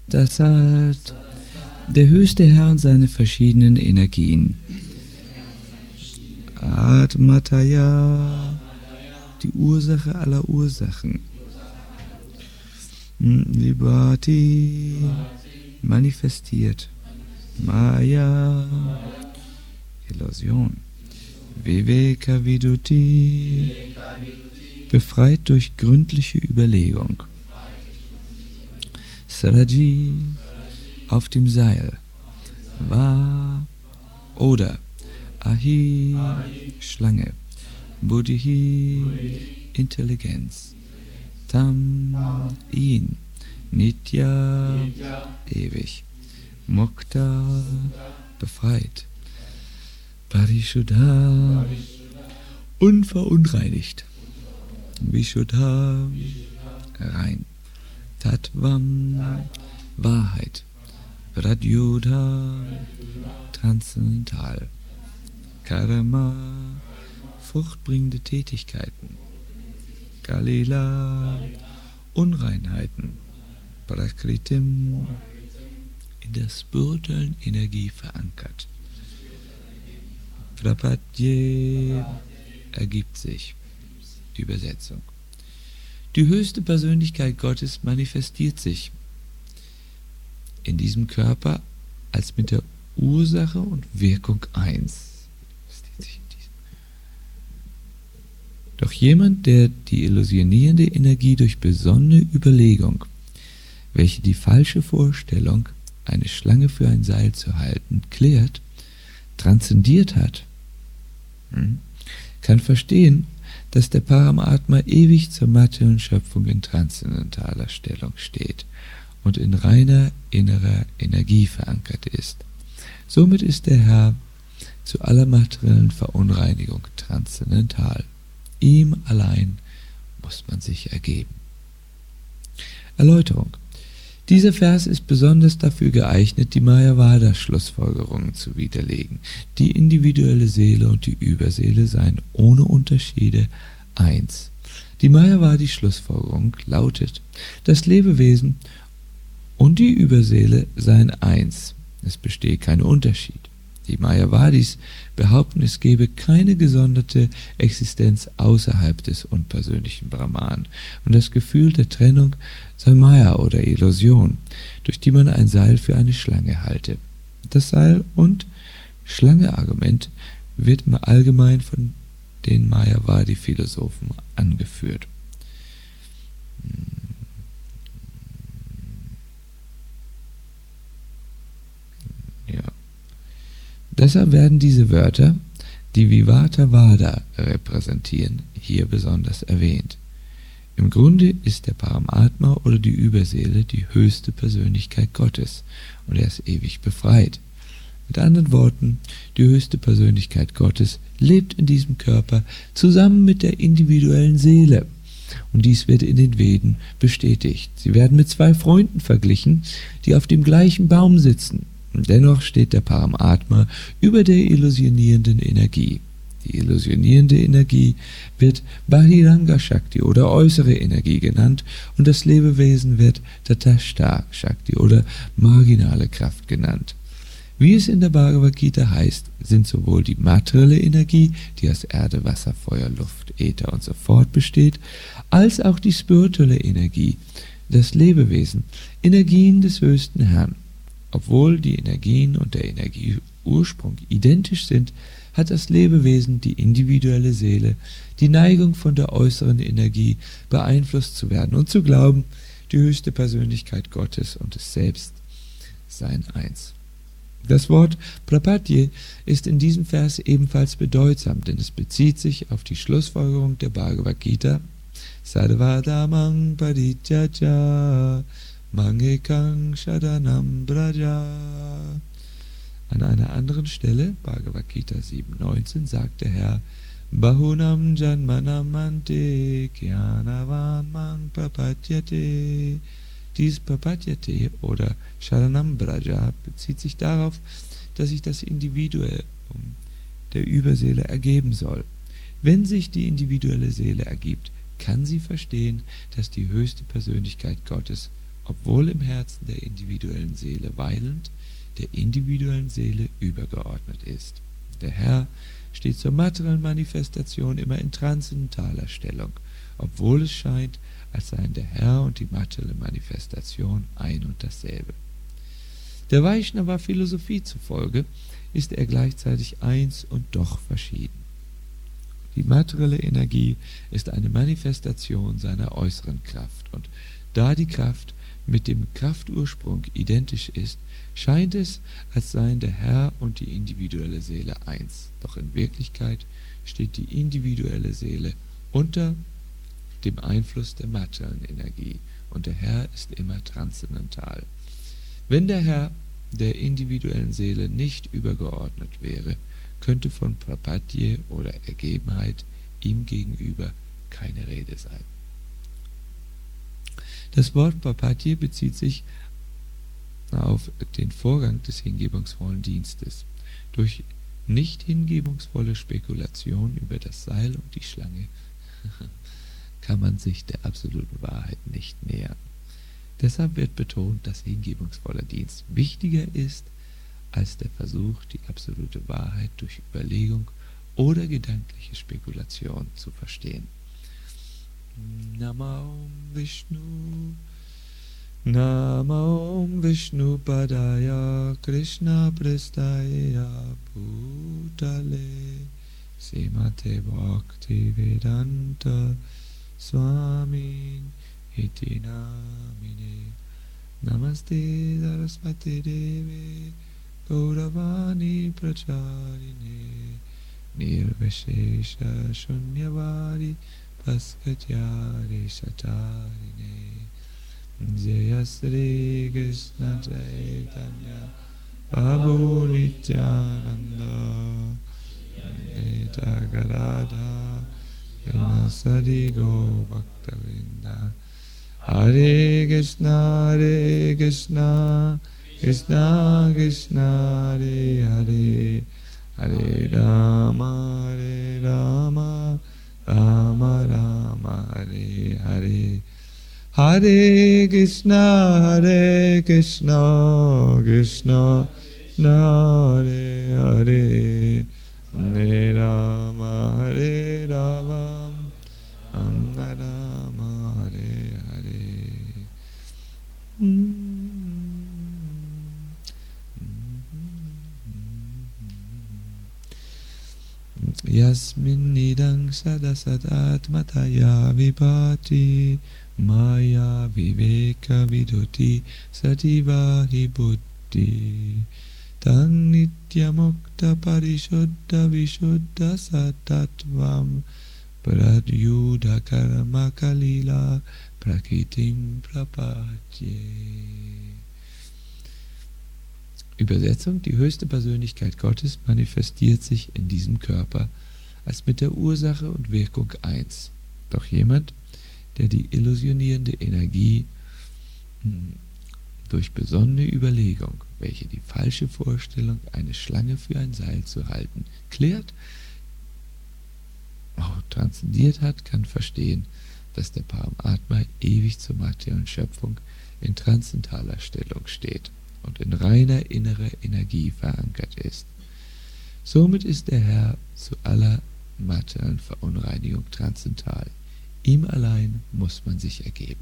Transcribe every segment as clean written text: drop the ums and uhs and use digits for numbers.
Tatsat, der höchste Herr und seine verschiedenen Energien. Atmataya, die Ursache aller Ursachen. Libati, manifestiert. Maya, Illusion. Viveka Viduti, befreit durch gründliche Überlegung. Saraji, auf dem Seil. Va, oder Ahi, Schlange. Buddhi, Intelligenz. Tam, ihn. Nitya, ewig. Mukta, befreit. Parishuddha, unverunreinigt. Vishuddha, rein. Tattvam, Wahrheit. Pradyudha, transzendental. Karma, fruchtbringende Tätigkeiten. Kalila, Unreinheiten. Prakritim, in der spirituellen Energie verankert. Prapadye, ergibt sich. Die Übersetzung. Die höchste Persönlichkeit Gottes manifestiert sich in diesem Körper als mit der Ursache und Wirkung eins. Doch jemand, der die illusionierende Energie durch besonnene Überlegung, welche die falsche Vorstellung, eine Schlange für ein Seil zu halten, klärt, transzendiert hat, kann verstehen, dass der Paramatma ewig zur materiellen Schöpfung in transzendentaler Stellung steht und in reiner innerer Energie verankert ist. Somit ist der Herr zu aller materiellen Verunreinigung transzendental. Ihm allein muss man sich ergeben. Erläuterung. Dieser Vers ist besonders dafür geeignet, die Mayavada-Schlussfolgerungen zu widerlegen. Die individuelle Seele und die Überseele seien ohne Unterschiede eins. Die Mayavadi-Schlussfolgerung lautet, das Lebewesen und die Überseele seien eins. Es bestehe kein Unterschied. Die Mayavadis behaupten, es gebe keine gesonderte Existenz außerhalb des unpersönlichen Brahman und das Gefühl der Trennung sei Maya oder Illusion, durch die man ein Seil für eine Schlange halte. Das Seil- und Schlange-Argument wird im Allgemeinen von den Mayavadi-Philosophen angeführt. Deshalb werden diese Wörter, die Vivartavada repräsentieren, hier besonders erwähnt. Im Grunde ist der Paramatma oder die Überseele die höchste Persönlichkeit Gottes und er ist ewig befreit. Mit anderen Worten, die höchste Persönlichkeit Gottes lebt in diesem Körper zusammen mit der individuellen Seele. Und dies wird in den Veden bestätigt. Sie werden mit zwei Freunden verglichen, die auf dem gleichen Baum sitzen. Dennoch steht der Paramatma über der illusionierenden Energie. Die illusionierende Energie wird Bahiranga Shakti oder äußere Energie genannt und das Lebewesen wird Tatashta Shakti oder marginale Kraft genannt. Wie es in der Bhagavad Gita heißt, sind sowohl die materielle Energie, die aus Erde, Wasser, Feuer, Luft, Äther und so fort besteht, als auch die spirituelle Energie, das Lebewesen, Energien des höchsten Herrn. Obwohl die Energien und der Energieursprung identisch sind, hat das Lebewesen, die individuelle Seele, die Neigung von der äußeren Energie beeinflusst zu werden und zu glauben, die höchste Persönlichkeit Gottes und es Selbst seien eins. Das Wort Prapadye ist in diesem Vers ebenfalls bedeutsam, denn es bezieht sich auf die Schlussfolgerung der Bhagavad Gita Sarvadamang Parityaja Mangekang Shadanam Braja. An einer anderen Stelle, Bhagavad Gita 7,19, sagt der Herr Bahunam Janmanam Ante Kyanavan Mang Prapadyate. Dies Prapadyate oder Sharanam Braja bezieht sich darauf, dass sich das Individuum der Überseele ergeben soll. Wenn sich die individuelle Seele ergibt, kann sie verstehen, dass die höchste Persönlichkeit Gottes obwohl im Herzen der individuellen Seele weilend, der individuellen Seele übergeordnet ist. Der Herr steht zur materiellen Manifestation immer in transzendentaler Stellung, obwohl es scheint, als seien der Herr und die materielle Manifestation ein und dasselbe. Der Vaishnava-Philosophie zufolge ist er gleichzeitig eins und doch verschieden. Die materielle Energie ist eine Manifestation seiner äußeren Kraft, und da die Kraft mit dem Kraftursprung identisch ist, scheint es, als seien der Herr und die individuelle Seele eins, doch in Wirklichkeit steht die individuelle Seele unter dem Einfluss der materiellen Energie, und der Herr ist immer transzendental. Wenn der Herr der individuellen Seele nicht übergeordnet wäre, könnte von Prapatye oder Ergebenheit ihm gegenüber keine Rede sein. Das Wort Prapatye bezieht sich auf den Vorgang des hingebungsvollen Dienstes. Durch nicht hingebungsvolle Spekulation über das Seil und die Schlange kann man sich der absoluten Wahrheit nicht nähern. Deshalb wird betont, dass hingebungsvoller Dienst wichtiger ist als der Versuch, die absolute Wahrheit durch Überlegung oder gedankliche Spekulation zu verstehen. Namo Vishnu, Namo Vishnu Padaya Krishna Prestaya Bhutale Srimate Bhakti Vedanta Swamin Iti Namine Namaste Saraswati Deve Gauravani Pracharine Nirvishesha Shunyavadi Paskatyari Shatarine Jaya Sri Krishna Chaitanya Prabhu Nityananda Neta Gadadha Yamasadi Go Bhaktavinda Hare Krishna Krishna Krishna Hare Hare Hare Rama Rama Rama Hare Hare Hare Krishna Krishna Krishna Hare Hare Hare Rama Rama Rama Hare Hare. Yasmin nidang sadasadatmataya vibhati maya viveka vidoti sativahi buddhi tang nityamukta parishuddha vishuddha satatvam pradyudha karma kalila prakritim prapatye. Übersetzung: Die höchste Persönlichkeit Gottes manifestiert sich in diesem Körper als mit der Ursache und Wirkung eins. Doch jemand, der die illusionierende Energie durch besonnene Überlegung, welche die falsche Vorstellung, eine Schlange für ein Seil zu halten, klärt, transzendiert hat, kann verstehen, dass der Paramatma ewig zur materiellen Schöpfung in transzendentaler Stellung steht und in reiner innerer Energie verankert ist. Somit ist der Herr zu aller materiellen Verunreinigung transzendental. Ihm allein muss man sich ergeben.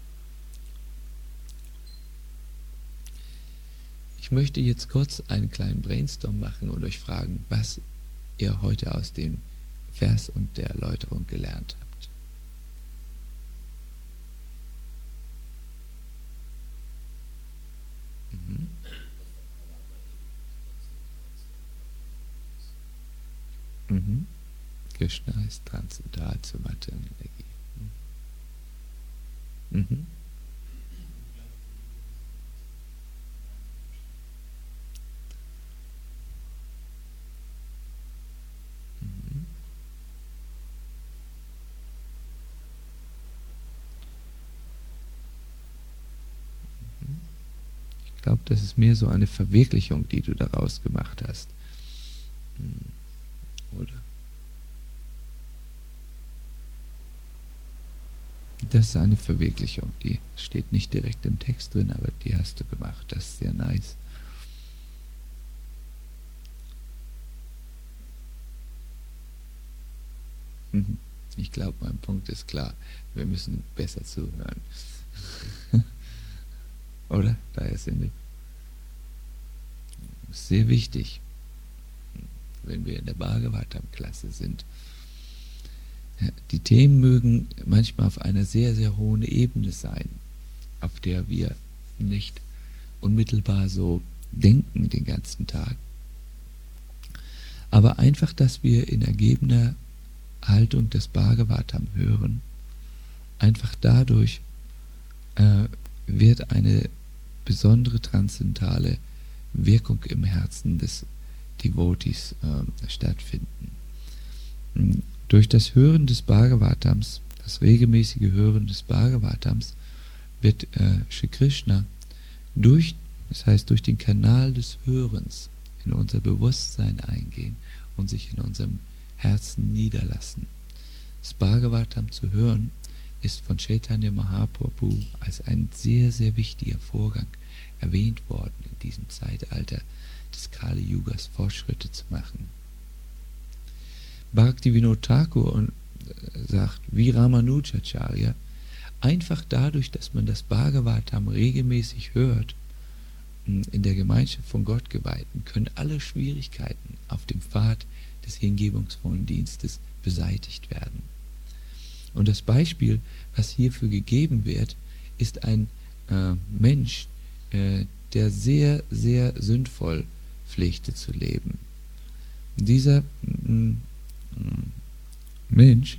Ich möchte jetzt kurz einen kleinen Brainstorm machen und euch fragen, was ihr heute aus dem Vers und der Erläuterung gelernt habt. Krishna ist transzendental zur materiellen Energie. Ich glaube, das ist mehr so eine Verwirklichung, die du daraus gemacht hast. Oder? Das ist eine Verwirklichung, die steht nicht direkt im Text drin, aber die hast du gemacht. Das ist sehr nice. Ich glaube, mein Punkt ist klar. Wir müssen besser zuhören. Oder? Daher sind wir. Sehr wichtig, wenn wir in der Bhagavatam-Klasse sind. Die Themen mögen manchmal auf einer sehr, sehr hohen Ebene sein, auf der wir nicht unmittelbar so denken den ganzen Tag. Aber einfach, dass wir in ergebener Haltung des Bhagavatam hören, einfach dadurch wird eine besondere transzendentale Wirkung im Herzen des Devotees stattfinden. Durch das Hören des Bhagavatams, das regelmäßige Hören des Bhagavatams, wird Shri Krishna durch den Kanal des Hörens in unser Bewusstsein eingehen und sich in unserem Herzen niederlassen. Das Bhagavatam zu hören ist von Chaitanya Mahaprabhu als ein sehr, sehr wichtiger Vorgang erwähnt worden, in diesem Zeitalter des Kali-Yugas Fortschritte zu machen. Bhaktivinoda Thakur sagt, wie Ramanujacharya, einfach dadurch, dass man das Bhagavatam regelmäßig hört, in der Gemeinschaft von Gottgeweihten, können alle Schwierigkeiten auf dem Pfad des hingebungsvollen Dienstes beseitigt werden. Und das Beispiel, was hierfür gegeben wird, ist ein Mensch, der sehr, sehr sündvoll pflegte zu leben. Dieser Mensch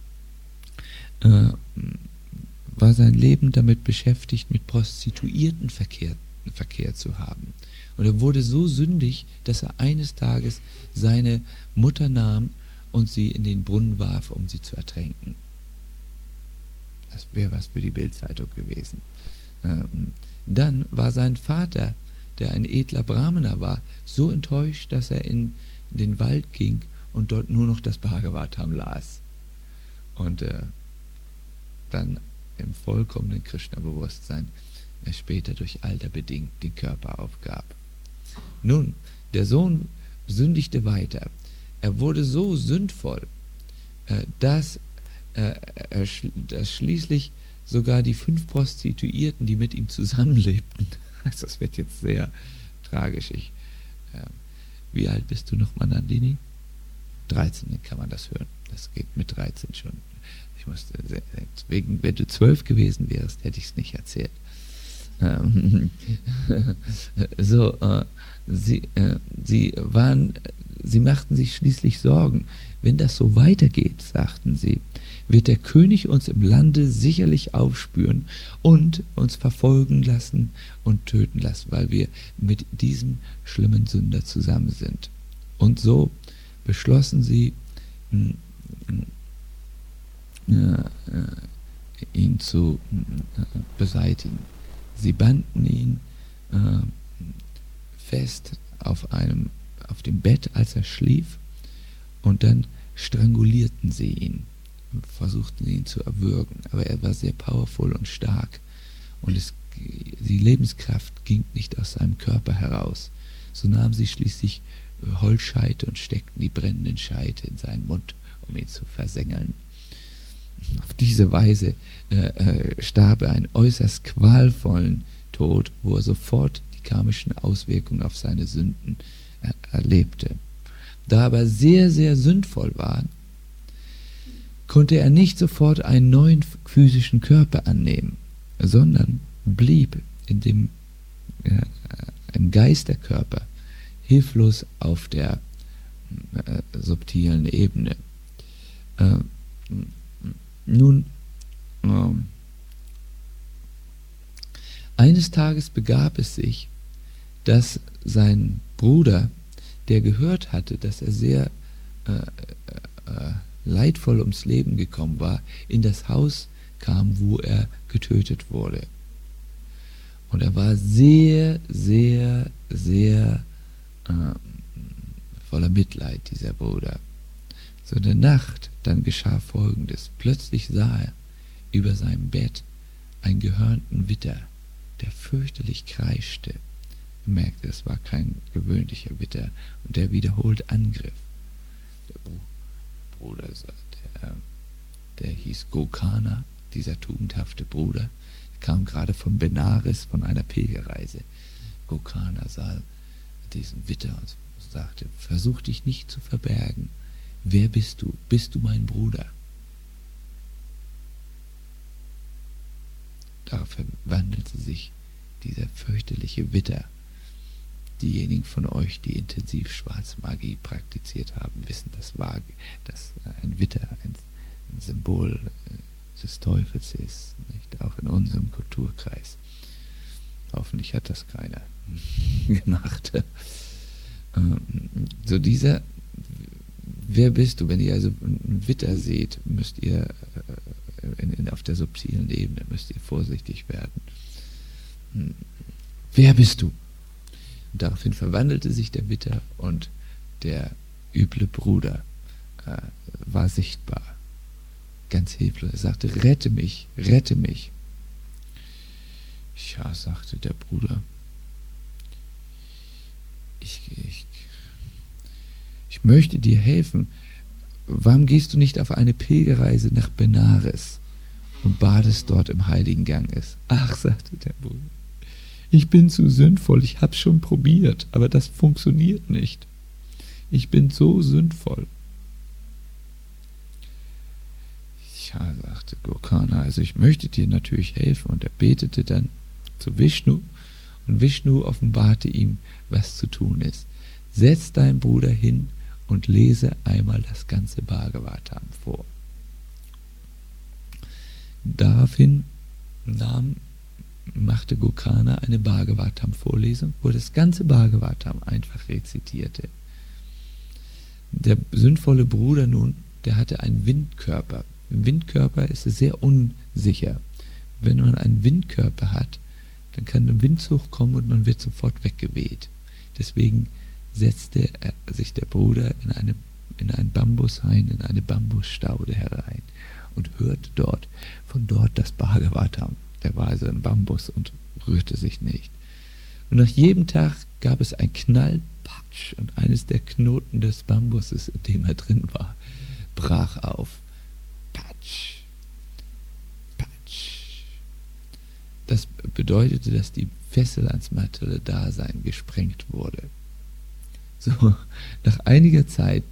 war sein Leben damit beschäftigt, mit Prostituierten Verkehr zu haben. Und er wurde so sündig, dass er eines Tages seine Mutter nahm und sie in den Brunnen warf, um sie zu ertränken. Das wäre was für die Bildzeitung gewesen. Dann war sein Vater, der ein edler Brahmana war, so enttäuscht, dass er in den Wald ging und dort nur noch das Bhagavatam las. Und dann im vollkommenen Krishna-Bewusstsein später durch Alter bedingt den Körper aufgab. Nun, der Sohn sündigte weiter. Er wurde so sündvoll, dass schließlich sogar die 5 Prostituierten, die mit ihm zusammenlebten, also das wird jetzt sehr tragisch. Wie alt bist du nochmal, Nandini? 13, kann man das hören. Das geht mit 13 schon. Ich musste, deswegen, wenn du 12 gewesen wärst, hätte ich es nicht erzählt. Sie machten sich schließlich Sorgen. Wenn das so weitergeht, sagten sie, wird der König uns im Lande sicherlich aufspüren und uns verfolgen lassen und töten lassen, weil wir mit diesem schlimmen Sünder zusammen sind. Und so beschlossen sie, ihn zu beseitigen. Sie banden ihn fest auf dem Bett, als er schlief, und dann strangulierten sie ihn, versuchten ihn zu erwürgen. Aber er war sehr powerful und stark, und die Lebenskraft ging nicht aus seinem Körper heraus. So nahmen sie schließlich Holzscheite und steckten die brennenden Scheite in seinen Mund, um ihn zu versengeln. Auf diese Weise starb er einen äußerst qualvollen Tod, wo er sofort die karmischen Auswirkungen auf seine Sünden erlebte. Da er aber sehr, sehr sündvoll war, konnte er nicht sofort einen neuen physischen Körper annehmen, sondern blieb im Geisterkörper hilflos auf der subtilen Ebene. Nun, eines Tages begab es sich, dass sein Bruder, der gehört hatte, dass er sehr leidvoll ums Leben gekommen war, in das Haus kam, wo er getötet wurde. Und er war sehr, sehr, sehr voller Mitleid, dieser Bruder. So in der Nacht dann geschah Folgendes. Plötzlich sah er über seinem Bett einen gehörnten Witter, der fürchterlich kreischte. Er merkte, es war kein gewöhnlicher Witter, und der wiederholt angriff. Der Bruder, der hieß Gokana, dieser tugendhafte Bruder, kam gerade von Benares, von einer Pilgerreise. Gokana sah diesen Witter und sagte: Versuch dich nicht zu verbergen. Wer bist du? Bist du mein Bruder? Darauf verwandelte sich dieser fürchterliche Witter. Diejenigen von euch, die intensiv Schwarzmagie praktiziert haben, wissen, dass ein Witter ein Symbol des Teufels ist, nicht? Auch in unserem Kulturkreis. Hoffentlich hat das keiner gemacht. Wer bist du? Wenn ihr also einen Witter seht, müsst ihr auf der subtilen Ebene müsst ihr vorsichtig werden. Wer bist du? Und daraufhin verwandelte sich der Witter und der üble Bruder war sichtbar. Ganz hilflos. Er sagte: Rette mich, rette mich. Ja, sagte der Bruder, ich möchte dir helfen. Warum gehst du nicht auf eine Pilgerreise nach Benares und badest dort im heiligen Ganges? Ach, sagte der Bruder, ich bin zu sündvoll, ich hab's schon probiert, aber das funktioniert nicht. Ich bin so sündvoll. Ja, sagte Gokana, also ich möchte dir natürlich helfen. Und er betete dann zu Vishnu, und Vishnu offenbarte ihm, was zu tun ist. Setz deinen Bruder hin und lese einmal das ganze Bhagavatam vor. Daraufhin machte Gokana eine Bhagavatam-Vorlesung, wo das ganze Bhagavatam einfach rezitierte. Der sündvolle Bruder nun, der hatte einen Windkörper. Im Windkörper ist es sehr unsicher. Wenn man einen Windkörper hat, dann kann ein Windzug kommen und man wird sofort weggeweht. Deswegen setzte sich der Bruder in einen Bambushain, in eine Bambusstaude herein und hörte von dort das Bhagavatam. Der war also im Bambus und rührte sich nicht. Und nach jedem Tag gab es ein Knallpatsch, und eines der Knoten des Bambuses, in dem er drin war, brach auf. Patsch, patsch. Das bedeutete, dass die Fessel ans materielle Dasein gesprengt wurde. So, nach einiger Zeit,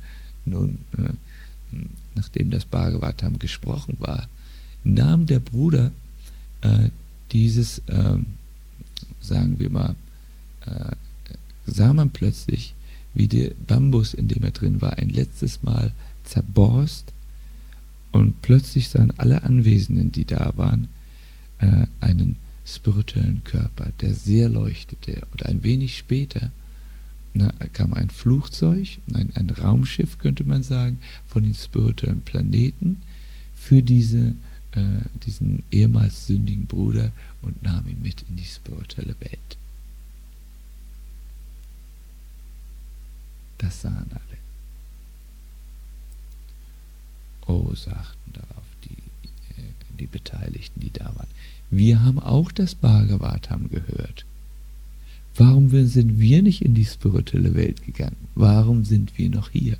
nachdem das Bhagavatam gesprochen war, nahm der Bruder dieses, sagen wir mal, sah man plötzlich, wie der Bambus, in dem er drin war, ein letztes Mal zerborst, und plötzlich sahen alle Anwesenden, die da waren, einen spirituellen Körper, der sehr leuchtete. Und ein wenig später kam ein Flugzeug, ein Raumschiff, könnte man sagen, von den spirituellen Planeten für diesen ehemals sündigen Bruder und nahm ihn mit in die spirituelle Welt. Das sahen alle. Oh, sagten darauf die Beteiligten, die da waren. Wir haben auch das Bhagavatam gehört. Warum sind wir nicht in die spirituelle Welt gegangen? Warum sind wir noch hier?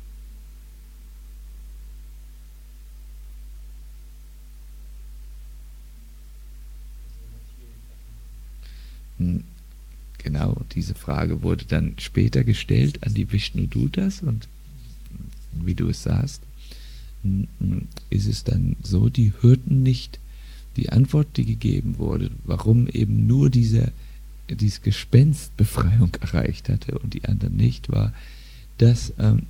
Genau, diese Frage wurde dann später gestellt an die Vishnudutas, und wie du es sahst, ist es dann so, die hörten nicht die Antwort, die gegeben wurde, warum eben nur dieses Gespenst Befreiung erreicht hatte und die anderen nicht, war, dass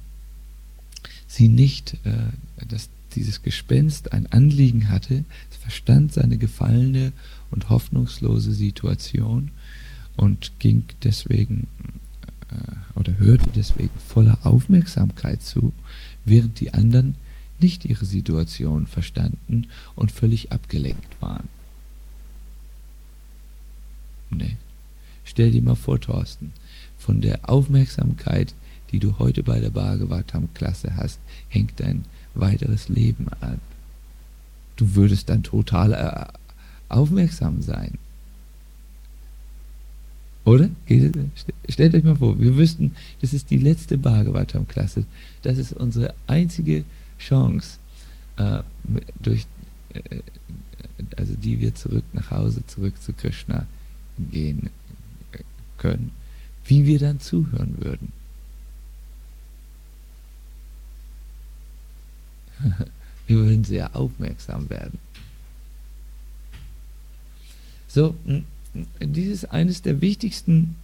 dass dieses Gespenst ein Anliegen hatte, es verstand seine gefallene und hoffnungslose Situation und ging deswegen oder hörte deswegen voller Aufmerksamkeit zu, während die anderen nicht ihre Situation verstanden und völlig abgelenkt waren. Nee. Stell dir mal vor, Thorsten, von der Aufmerksamkeit, die du heute bei der Bhagavatam-Klasse hast, hängt dein weiteres Leben ab. du würdest dann total aufmerksam sein. Oder? Stellt euch mal vor, wir wüssten, das ist die letzte Bhagavatam-Klasse. Das ist unsere einzige Chance, also die wir zurück nach Hause, zurück zu Krishna gehen können, wie wir dann zuhören würden. Wir würden sehr aufmerksam werden. So, dies ist eines der wichtigsten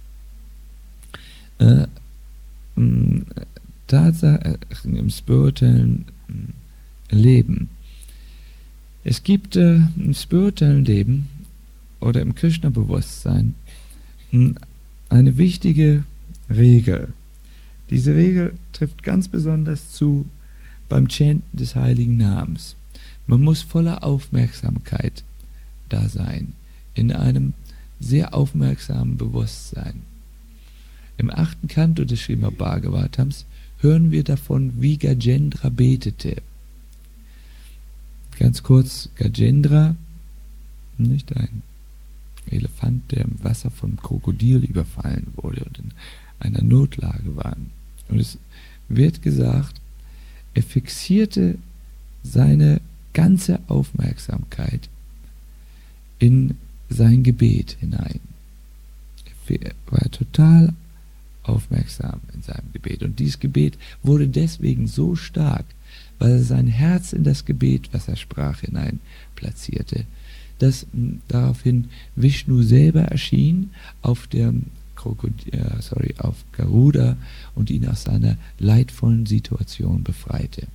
Tatsachen im spirituellen Leben. Es gibt im spirituellen Leben oder im Krishna-Bewusstsein eine wichtige Regel. Diese Regel trifft ganz besonders zu beim Chanten des heiligen Namens. Man muss voller Aufmerksamkeit da sein, in einem sehr aufmerksamen Bewusstsein. Im 8. Kanto des Srimad Bhagavatams hören wir davon, wie Gajendra betete. Ganz kurz, Gajendra, nicht ein Elefant, der im Wasser vom Krokodil überfallen wurde und in einer Notlage war. Und es wird gesagt, er fixierte seine ganze Aufmerksamkeit in sein Gebet hinein. Er war total aufmerksam in seinem Gebet. Und dieses Gebet wurde deswegen so stark, weil er sein Herz in das Gebet, was er sprach, hinein platzierte, dass daraufhin Vishnu selber erschien auf auf Garuda und ihn aus seiner leidvollen Situation befreite.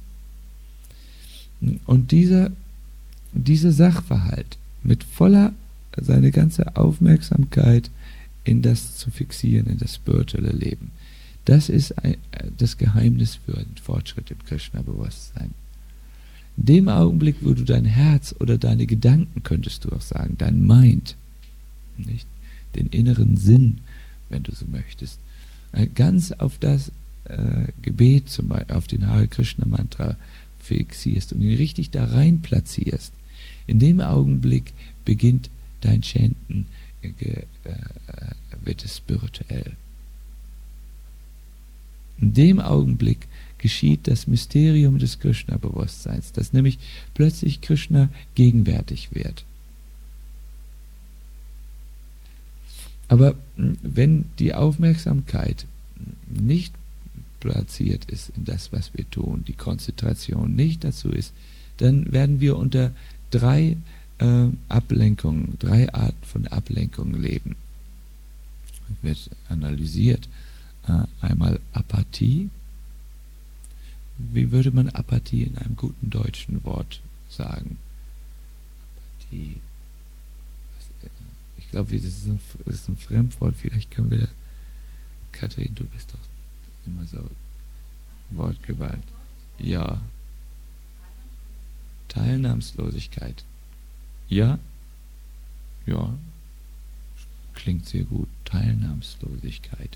Und dieser Sachverhalt mit seine ganze Aufmerksamkeit in das zu fixieren, in das spirituelle Leben, das ist das Geheimnis für den Fortschritt im Krishna-Bewusstsein. In dem Augenblick, wo du dein Herz oder deine Gedanken, könntest du auch sagen, dein Mind, nicht, den inneren Sinn, wenn du so möchtest, ganz auf das Gebet, zum Beispiel auf den Hare Krishna Mantra fixierst und ihn richtig da rein platzierst, in dem Augenblick beginnt dein Chanten, wird es spirituell. In dem Augenblick geschieht das Mysterium des Krishna-Bewusstseins, dass nämlich plötzlich Krishna gegenwärtig wird. Aber wenn die Aufmerksamkeit nicht platziert ist in das, was wir tun, die Konzentration nicht dazu ist, dann werden wir unter drei Arten von Ablenkungen leben. Wird analysiert. Einmal Apathie. Wie würde man Apathie in einem guten deutschen Wort sagen? Apathie. Ich glaube, das ist ein Fremdwort. Vielleicht können wir... Katrin, du bist doch immer so wortgewandt. Ja. Teilnahmslosigkeit. Ja. Ja. Klingt sehr gut. Teilnahmslosigkeit.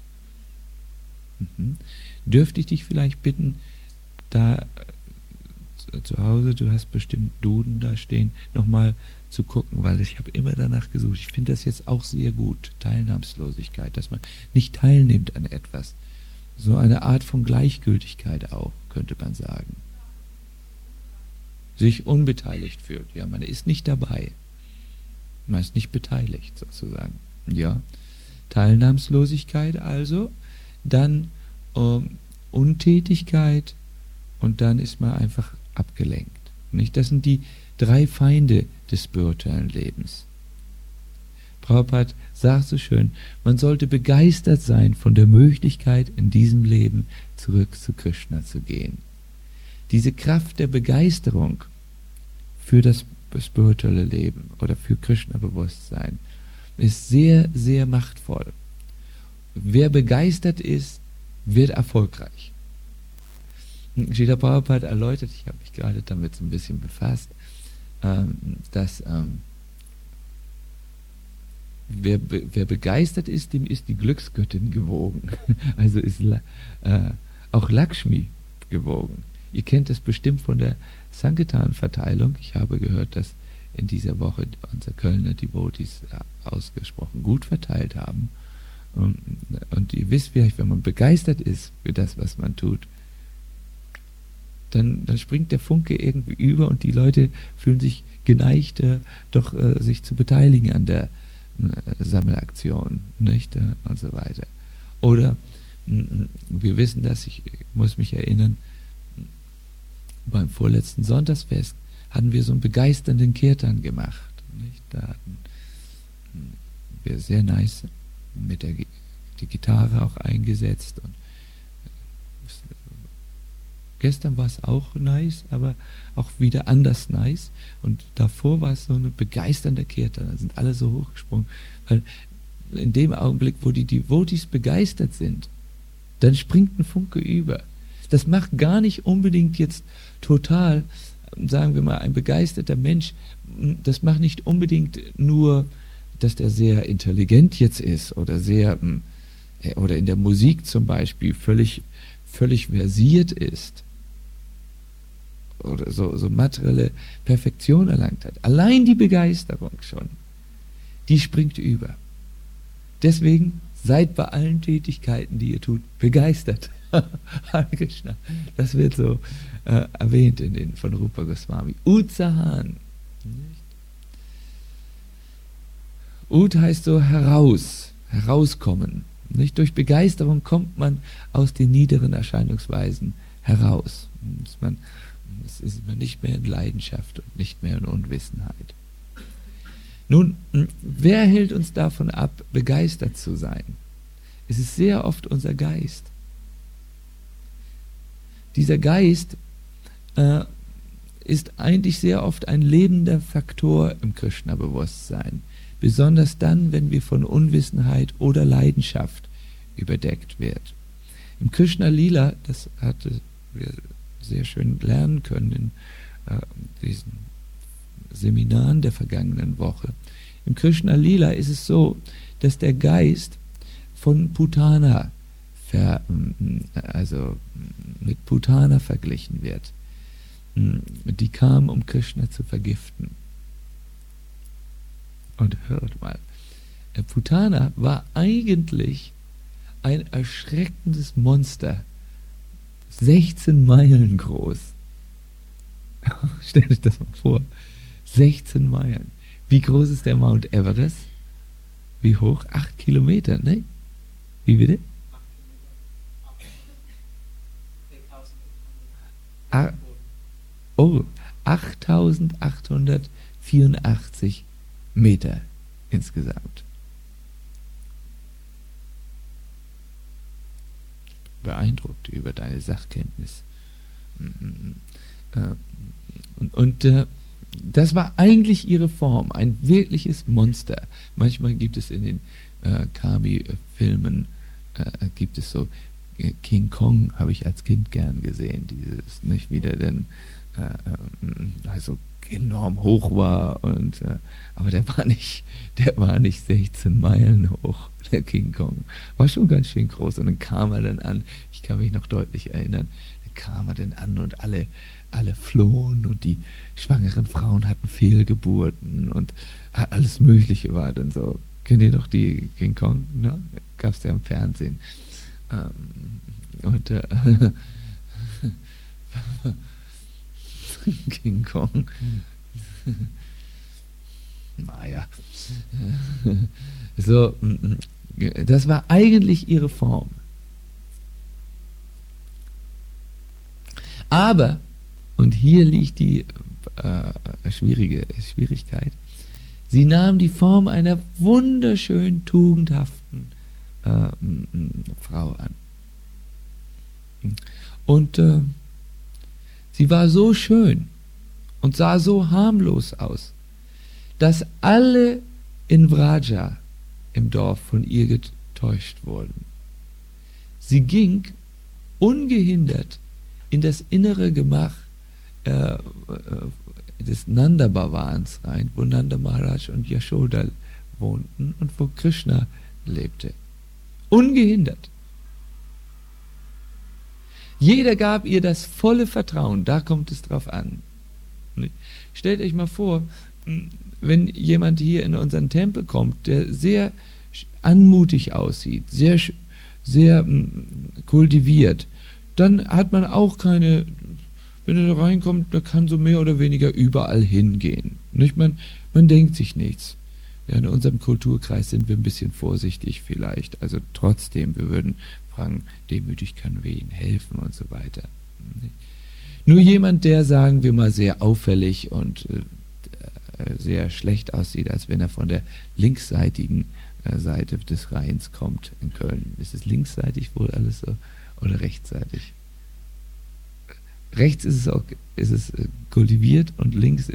Dürfte ich dich vielleicht bitten, da zu Hause, du hast bestimmt Duden da stehen, nochmal zu gucken, weil ich habe immer danach gesucht. Ich finde das jetzt auch sehr gut, Teilnahmslosigkeit, dass man nicht teilnimmt an etwas. So eine Art von Gleichgültigkeit auch, könnte man sagen. Sich unbeteiligt fühlt. Ja, man ist nicht dabei. Man ist nicht beteiligt, sozusagen. Ja, Teilnahmslosigkeit also, dann Untätigkeit und dann ist man einfach abgelenkt. Nicht? Das sind die drei Feinde des spirituellen Lebens. Prabhupada sagt so schön, man sollte begeistert sein von der Möglichkeit, in diesem Leben zurück zu Krishna zu gehen. Diese Kraft der Begeisterung für das spirituelle Leben oder für Krishna-Bewusstsein ist sehr, sehr machtvoll. Wer begeistert ist, wird erfolgreich. Srila Prabhupada erläutert, ich habe mich gerade damit so ein bisschen befasst, dass wer begeistert ist, dem ist die Glücksgöttin gewogen. Also ist auch Lakshmi gewogen. Ihr kennt das bestimmt von der Sankirtan-Verteilung. Ich habe gehört, dass in dieser Woche unsere Kölner Devotees ausgesprochen gut verteilt haben. Und ihr wisst vielleicht, wenn man begeistert ist für das, was man tut, dann springt der Funke irgendwie über und die Leute fühlen sich geneigt, doch sich zu beteiligen an der Sammelaktion, nicht? Und so weiter. Oder wir wissen das, ich muss mich erinnern, beim vorletzten Sonntagsfest hatten wir so einen begeisternden Kirtan gemacht. Nicht? Da hatten wir sehr nice mit die Gitarre auch eingesetzt. Und gestern war es auch nice, aber auch wieder anders nice. Und davor war es so eine begeisternde Kirtan. Da sind alle so hochgesprungen. Weil in dem Augenblick, wo die Devotees begeistert sind, dann springt ein Funke über. Das macht gar nicht unbedingt jetzt total, sagen wir mal, ein begeisterter Mensch, das macht nicht unbedingt nur, dass der sehr intelligent jetzt ist oder sehr, oder in der Musik zum Beispiel völlig versiert ist oder so materielle Perfektion erlangt hat. Allein die Begeisterung schon, die springt über. Deswegen seid bei allen Tätigkeiten, die ihr tut, begeistert. Hare Krishna. Das wird so erwähnt von Rupa Goswami. Utsahan. Ut heißt so herauskommen. Nicht? Durch Begeisterung kommt man aus den niederen Erscheinungsweisen heraus. Es ist man nicht mehr in Leidenschaft und nicht mehr in Unwissenheit. Nun, wer hält uns davon ab, begeistert zu sein? Es ist sehr oft unser Geist. Dieser Geist ist eigentlich sehr oft ein lebender Faktor im Krishna-Bewusstsein. Besonders dann, wenn wir von Unwissenheit oder Leidenschaft überdeckt wird. Im Krishna-Lila, das hatte wir sehr schön lernen können in diesen Seminaren der vergangenen Woche. Im Krishna-Lila ist es so, dass der Geist von Putana mit Putana verglichen wird. Die kam, um Krishna zu vergiften. Und hört mal, Putana war eigentlich ein erschreckendes Monster, 16 Meilen groß. Stellt euch das mal vor, 16 Meilen. Wie groß ist der Mount Everest? Wie hoch? 8 Kilometer, ne? Wie bitte? 8.884 Meter insgesamt. Beeindruckt über deine Sachkenntnis. Und das war eigentlich ihre Form, ein wirkliches Monster. Manchmal gibt es in den Kami-Filmen, gibt es so King Kong, habe ich als Kind gern gesehen, dieses, nicht, wie der denn also enorm hoch war und aber der war nicht 16 Meilen hoch, der King Kong. War schon ganz schön groß und dann kam er dann an, ich kann mich noch deutlich erinnern, dann kam er dann an und alle flohen und die schwangeren Frauen hatten Fehlgeburten und alles Mögliche war dann so. Kennt ihr doch die King Kong? Ne? Gab es ja im Fernsehen. Und King Kong. Naja. So, das war eigentlich ihre Form. Aber, und hier liegt die Schwierigkeit, sie nahm die Form einer wunderschön tugendhaften Frau an. Und sie war so schön und sah so harmlos aus, dass alle in Vraja im Dorf von ihr getäuscht wurden. Sie ging ungehindert in das innere Gemach des Nanda Bhavans rein, wo Nanda Maharaj und Yashoda wohnten und wo Krishna lebte. Ungehindert. Jeder gab ihr das volle Vertrauen, da kommt es drauf an. Nicht? Stellt euch mal vor, wenn jemand hier in unseren Tempel kommt, der sehr anmutig aussieht, sehr kultiviert, dann hat man auch keine, wenn er da reinkommt, da kann so mehr oder weniger überall hingehen. Nicht? Man denkt sich nichts. Ja, in unserem Kulturkreis sind wir ein bisschen vorsichtig vielleicht. Also trotzdem, wir würden fragen, demütig kann wir Ihnen helfen und so weiter. Nur jemand, der, sagen wir mal, sehr auffällig und sehr schlecht aussieht, als wenn er von der linksseitigen Seite des Rheins kommt in Köln. Ist es linksseitig wohl alles so oder rechtsseitig? Rechts ist es kultiviert und rechts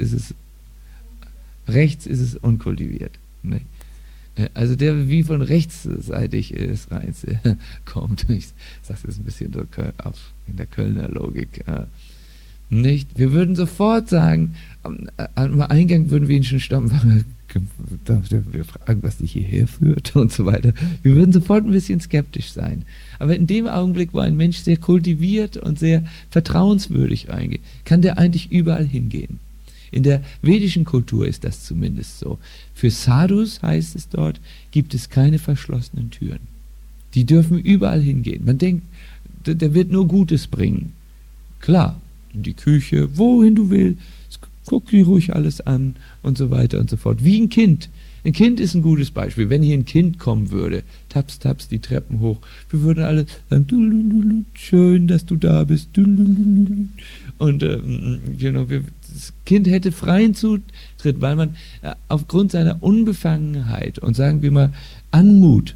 ist es unkultiviert. Ne? Also der wie von rechtsseitig des Rheins kommt. Ich sage das ein bisschen so in der Kölner Logik. Nicht? Wir würden sofort sagen, am Eingang würden wir ihn schon stoppen. Wir fragen, was dich hierher führt und so weiter. Wir würden sofort ein bisschen skeptisch sein. Aber in dem Augenblick, wo ein Mensch sehr kultiviert und sehr vertrauenswürdig reingeht, kann der eigentlich überall hingehen. In der vedischen Kultur ist das zumindest so. Für Sadhus, heißt es dort, gibt es keine verschlossenen Türen. Die dürfen überall hingehen. Man denkt, der wird nur Gutes bringen. Klar, in die Küche, wohin du willst, guck dir ruhig alles an und so weiter und so fort. Wie ein Kind. Ein Kind ist ein gutes Beispiel. Wenn hier ein Kind kommen würde, taps, taps, die Treppen hoch, wir würden alle sagen, schön, dass du da bist. Und das Kind hätte freien Zutritt, weil man aufgrund seiner Unbefangenheit und sagen wir mal Anmut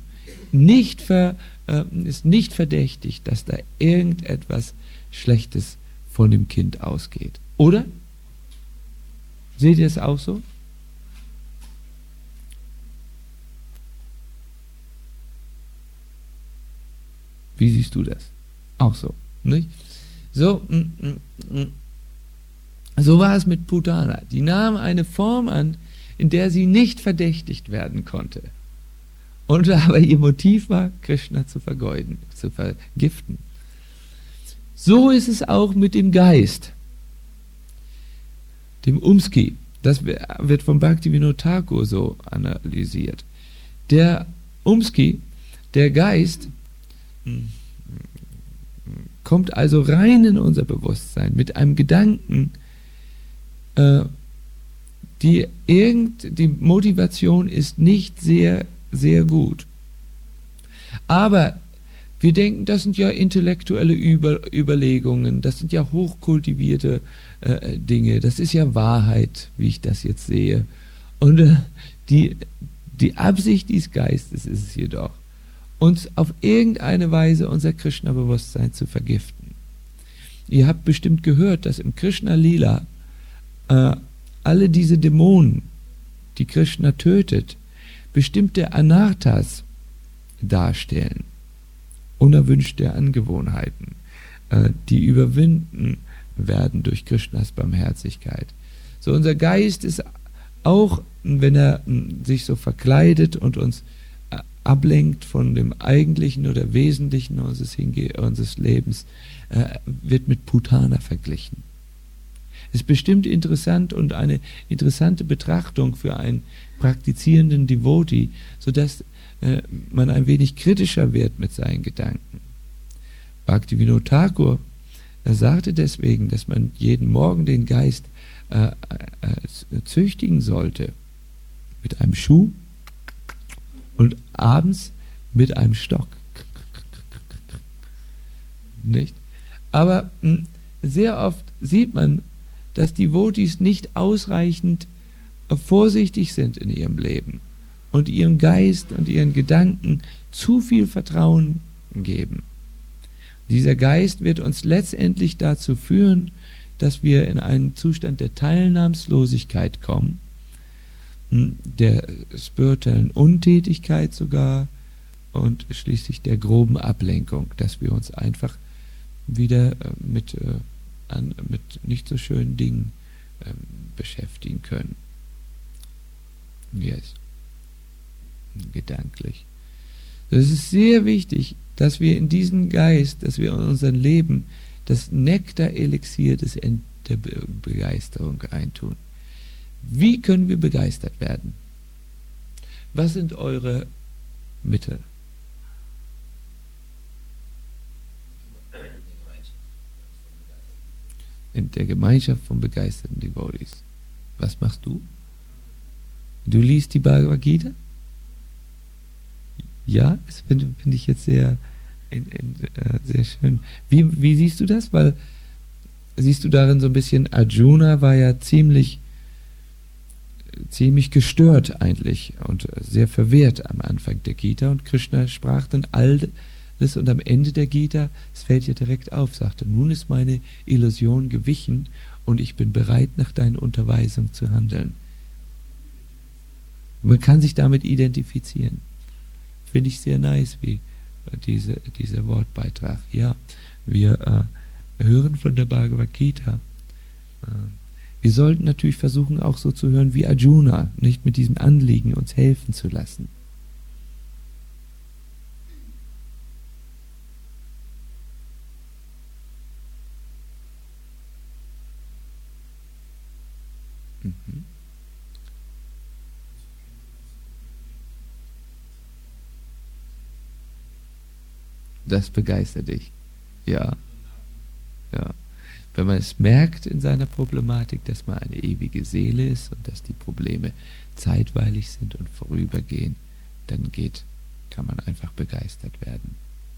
ist nicht verdächtig, dass da irgendetwas Schlechtes von dem Kind ausgeht. Oder? Seht ihr es auch so? Wie siehst du das? Auch so, nicht? So war es mit Putana. Die nahm eine Form an, in der sie nicht verdächtigt werden konnte. Und aber ihr Motiv war, Krishna zu vergeuden, zu vergiften. So ist es auch mit dem Geist, dem Umski. Das wird von Bhaktivinoda Thakur so analysiert. Der Umski, der Geist, kommt also rein in unser Bewusstsein mit einem Gedanken, die Motivation ist nicht sehr, sehr gut. Aber wir denken, das sind ja intellektuelle Überlegungen, das sind ja hochkultivierte Dinge, das ist ja Wahrheit, wie ich das jetzt sehe. Und die Absicht dieses Geistes ist es jedoch, uns auf irgendeine Weise unser Krishna-Bewusstsein zu vergiften. Ihr habt bestimmt gehört, dass im Krishna-Lila alle diese Dämonen, die Krishna tötet, bestimmte Anarthas darstellen, unerwünschte Angewohnheiten, die überwinden werden durch Krishnas Barmherzigkeit. So unser Geist ist auch, wenn er sich so verkleidet und uns ablenkt von dem Eigentlichen oder Wesentlichen unseres Lebens, wird mit Putana verglichen. Ist bestimmt interessant und eine interessante Betrachtung für einen praktizierenden Devotee, sodass man ein wenig kritischer wird mit seinen Gedanken. Bhaktivinoda Thakur sagte deswegen, dass man jeden Morgen den Geist züchtigen sollte mit einem Schuh und abends mit einem Stock. Nicht? Aber sehr oft sieht man, dass die Devotees nicht ausreichend vorsichtig sind in ihrem Leben und ihrem Geist und ihren Gedanken zu viel Vertrauen geben. Dieser Geist wird uns letztendlich dazu führen, dass wir in einen Zustand der Teilnahmslosigkeit kommen, der spirituellen Untätigkeit sogar und schließlich der groben Ablenkung, dass wir uns einfach wieder mit nicht so schönen Dingen beschäftigen können. Yes. Gedanklich. Es ist sehr wichtig, dass wir in diesem Geist, dass wir in unserem Leben das Nektar-Elixier des der Begeisterung eintun. Wie können wir begeistert werden? Was sind eure Mittel? In der Gemeinschaft von begeisterten Devotees. Was machst du? Du liest die Bhagavad Gita? Ja, das finde ich jetzt sehr, sehr schön. Wie siehst du das? Weil siehst du darin so ein bisschen, Arjuna war ja ziemlich gestört eigentlich und sehr verwehrt am Anfang der Gita, und Krishna sprach dann alles, und am Ende der Gita, es fällt ja direkt auf, sagte, nun ist meine Illusion gewichen und ich bin bereit, nach deinen Unterweisungen zu handeln. Man kann sich damit identifizieren. Finde ich sehr nice, wie dieser Wortbeitrag. Ja, wir hören von der Bhagavad Gita. Wir sollten natürlich versuchen, auch so zu hören wie Arjuna, nicht mit diesem Anliegen, uns helfen zu lassen. Mhm. Das begeistert dich. Ja, ja. Wenn man es merkt in seiner Problematik, dass man eine ewige Seele ist und dass die Probleme zeitweilig sind und vorübergehen, dann kann man einfach begeistert werden.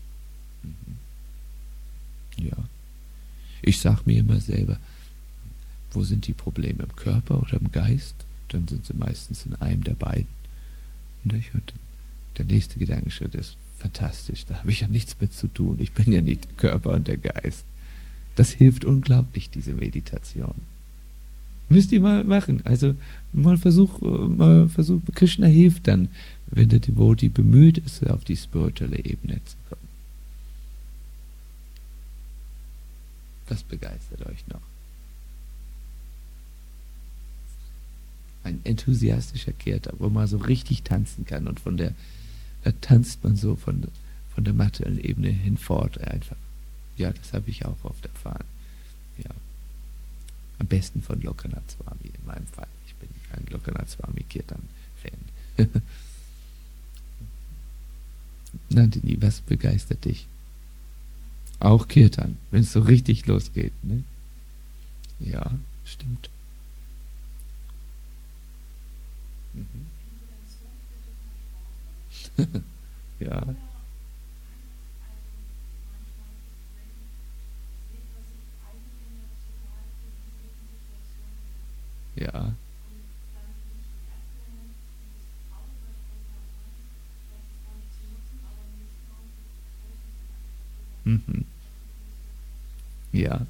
Mhm. Ja. Ich sage mir immer selber, wo sind die Probleme, im Körper oder im Geist? Dann sind sie meistens in einem der beiden. Und der nächste Gedankenschritt ist, fantastisch, da habe ich ja nichts mit zu tun. Ich bin ja nicht der Körper und der Geist. Das hilft unglaublich, diese Meditation. Müsst ihr mal machen. Also mal Versuch, Krishna hilft dann, wenn der Devotee bemüht ist, auf die spirituelle Ebene zu kommen. Was begeistert euch noch? Ein enthusiastischer Kirtan, wo man so richtig tanzen kann, und da tanzt man so von der materiellen Ebene hinfort einfach. Ja, das habe ich auch oft erfahren. Ja. Am besten von Lokanath Swami in meinem Fall. Ich bin ein Lokanath Swami Kirtan-Fan. Nandini, was begeistert dich? Auch Kirtan, wenn es so richtig losgeht, ne? Ja, stimmt. Mhm. Ja. Ja. Mhm. Ja.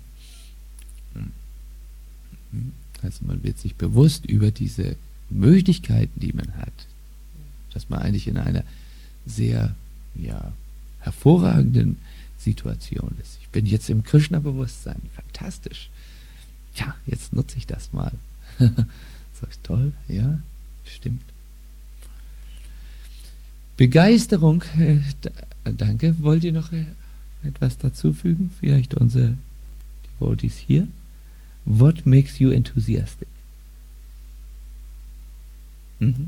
Mhm. Also man wird sich bewusst über diese Möglichkeiten, die man hat, dass man eigentlich in einer sehr, ja, hervorragenden Situation ist. Ich bin jetzt im Krishna-Bewusstsein. Fantastisch. Ja, jetzt nutze ich das mal. So toll, ja, stimmt. Begeisterung, danke. Wollt ihr noch etwas dazufügen? Vielleicht unsere Devotees hier. What makes you enthusiastic? Mhm.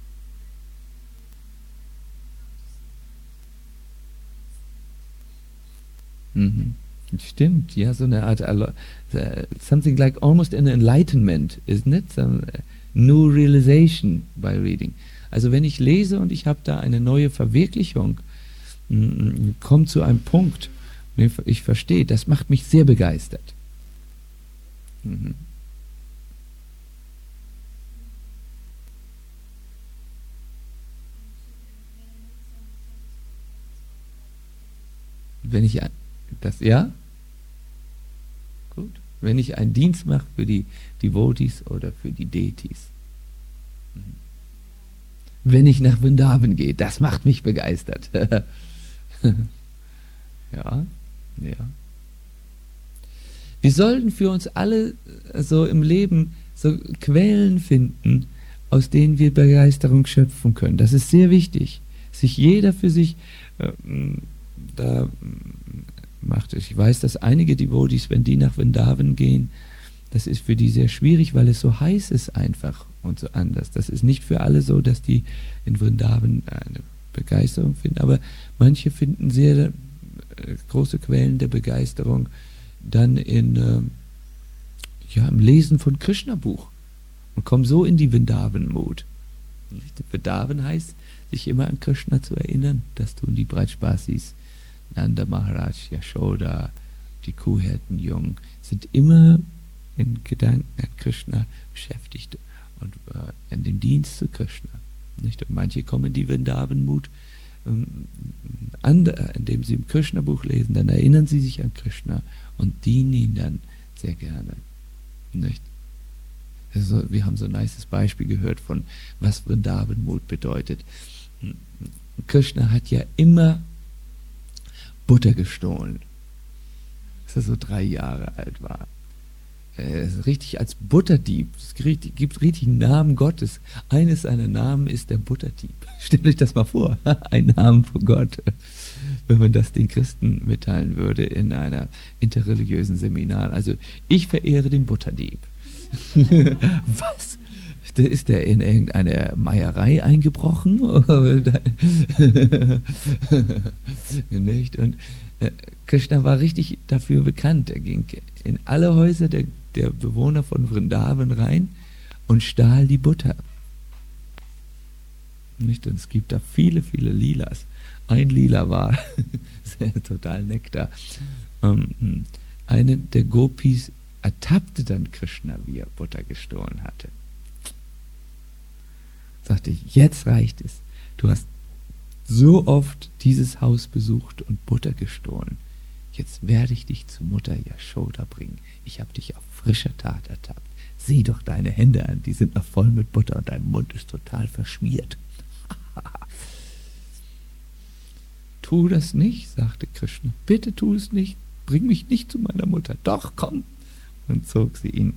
Mhm. Stimmt, ja, so eine Art, something like almost an enlightenment, isn't it? Some new realization by reading. Also wenn ich lese und ich habe da eine neue Verwirklichung, komme zu einem Punkt, ich verstehe, das macht mich sehr begeistert. Mhm. Wenn ich ja? Gut. Wenn ich einen Dienst mache für die Devotees oder für die Deities. Mhm. Wenn ich nach Vrindavan gehe, das macht mich begeistert. Ja, ja. Wir sollten für uns alle so im Leben so Quellen finden, aus denen wir Begeisterung schöpfen können. Das ist sehr wichtig. Sich jeder für sich da macht es. Ich weiß, dass einige Devotees, wenn die nach Vrindavan gehen, das ist für die sehr schwierig, weil es so heiß ist einfach und so anders. Das ist nicht für alle so, dass die in Vrindavan eine Begeisterung finden, aber manche finden sehr große Quellen der Begeisterung dann im Lesen von Krishna-Buch und kommen so in die Vrindavan-Mut. Vrindavan heißt, sich immer an Krishna zu erinnern. Das tun die Brajbasis, Nanda Maharaj, Yashoda, die Kuhhirtenjungen, sind immer in Gedanken an Krishna beschäftigt und an dem Dienst zu Krishna. Nicht? Und manche kommen in die Vrindavan-Mut, indem sie im Krishna-Buch lesen, dann erinnern sie sich an Krishna und dienen ihn dann sehr gerne. Nicht? Also, wir haben so ein nices Beispiel gehört von, was Vrindavan-Mut bedeutet. Krishna hat ja immer Butter gestohlen, als er so 3 Jahre alt war. Er ist richtig als Butterdieb. Es gibt richtig einen Namen Gottes. Eines seiner Namen ist der Butterdieb. Stellt euch das mal vor, ein Name von Gott. Wenn man das den Christen mitteilen würde in einer interreligiösen Seminar. Also, ich verehre den Butterdieb. Was? Ist der in irgendeine Meierei eingebrochen? Nicht? Und Krishna war richtig dafür bekannt. Er ging in alle Häuser der Bewohner von Vrindavan rein und stahl die Butter. Nicht? Und es gibt da viele, viele Lilas. Ein Lila war total Nektar. Eine der Gopis ertappte dann Krishna, wie er Butter gestohlen hatte. Sagte, jetzt reicht es. Du hast so oft dieses Haus besucht und Butter gestohlen. Jetzt werde ich dich zu Mutter Yashoda bringen. Ich habe dich auf frischer Tat ertappt. Sieh doch deine Hände an, die sind noch voll mit Butter und dein Mund ist total verschmiert. Tu das nicht, sagte Krishna. Bitte tu es nicht. Bring mich nicht zu meiner Mutter. Doch, komm. Und zog sie ihn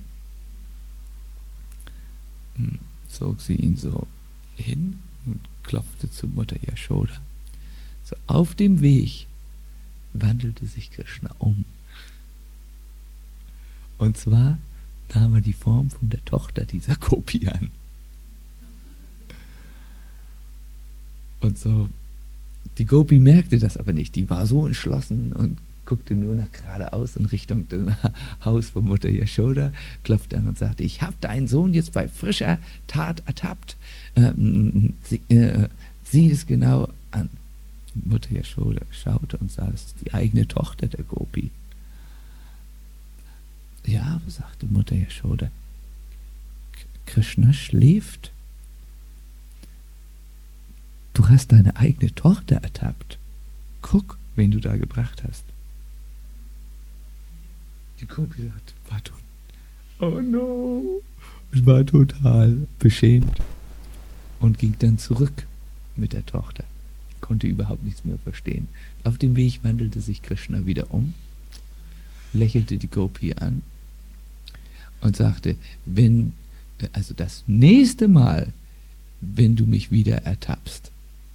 so hin und klopfte zu Mutter Yashoda. So auf dem Weg wandelte sich Krishna um. Und zwar nahm er die Form von der Tochter dieser Gopi an. Und so, die Gopi merkte das aber nicht. Die war so entschlossen und guckte nur nach geradeaus in Richtung des Haus von Mutter Yashoda, klopfte an und sagte, ich habe deinen Sohn jetzt bei frischer Tat ertappt. Sieh es genau an. Mutter Yashoda schaute und sah, das ist die eigene Tochter der Gopi. Ja, sagte Mutter Yashoda, Krishna schläft. Du hast deine eigene Tochter ertappt. Guck, wen du da gebracht hast. Die Gopi sagte, oh no, und war total beschämt und ging dann zurück mit der Tochter. Konnte überhaupt nichts mehr verstehen. Auf dem Weg wandelte sich Krishna wieder um, lächelte die Gopi an und sagte, also das nächste Mal, wenn du mich wieder ertappst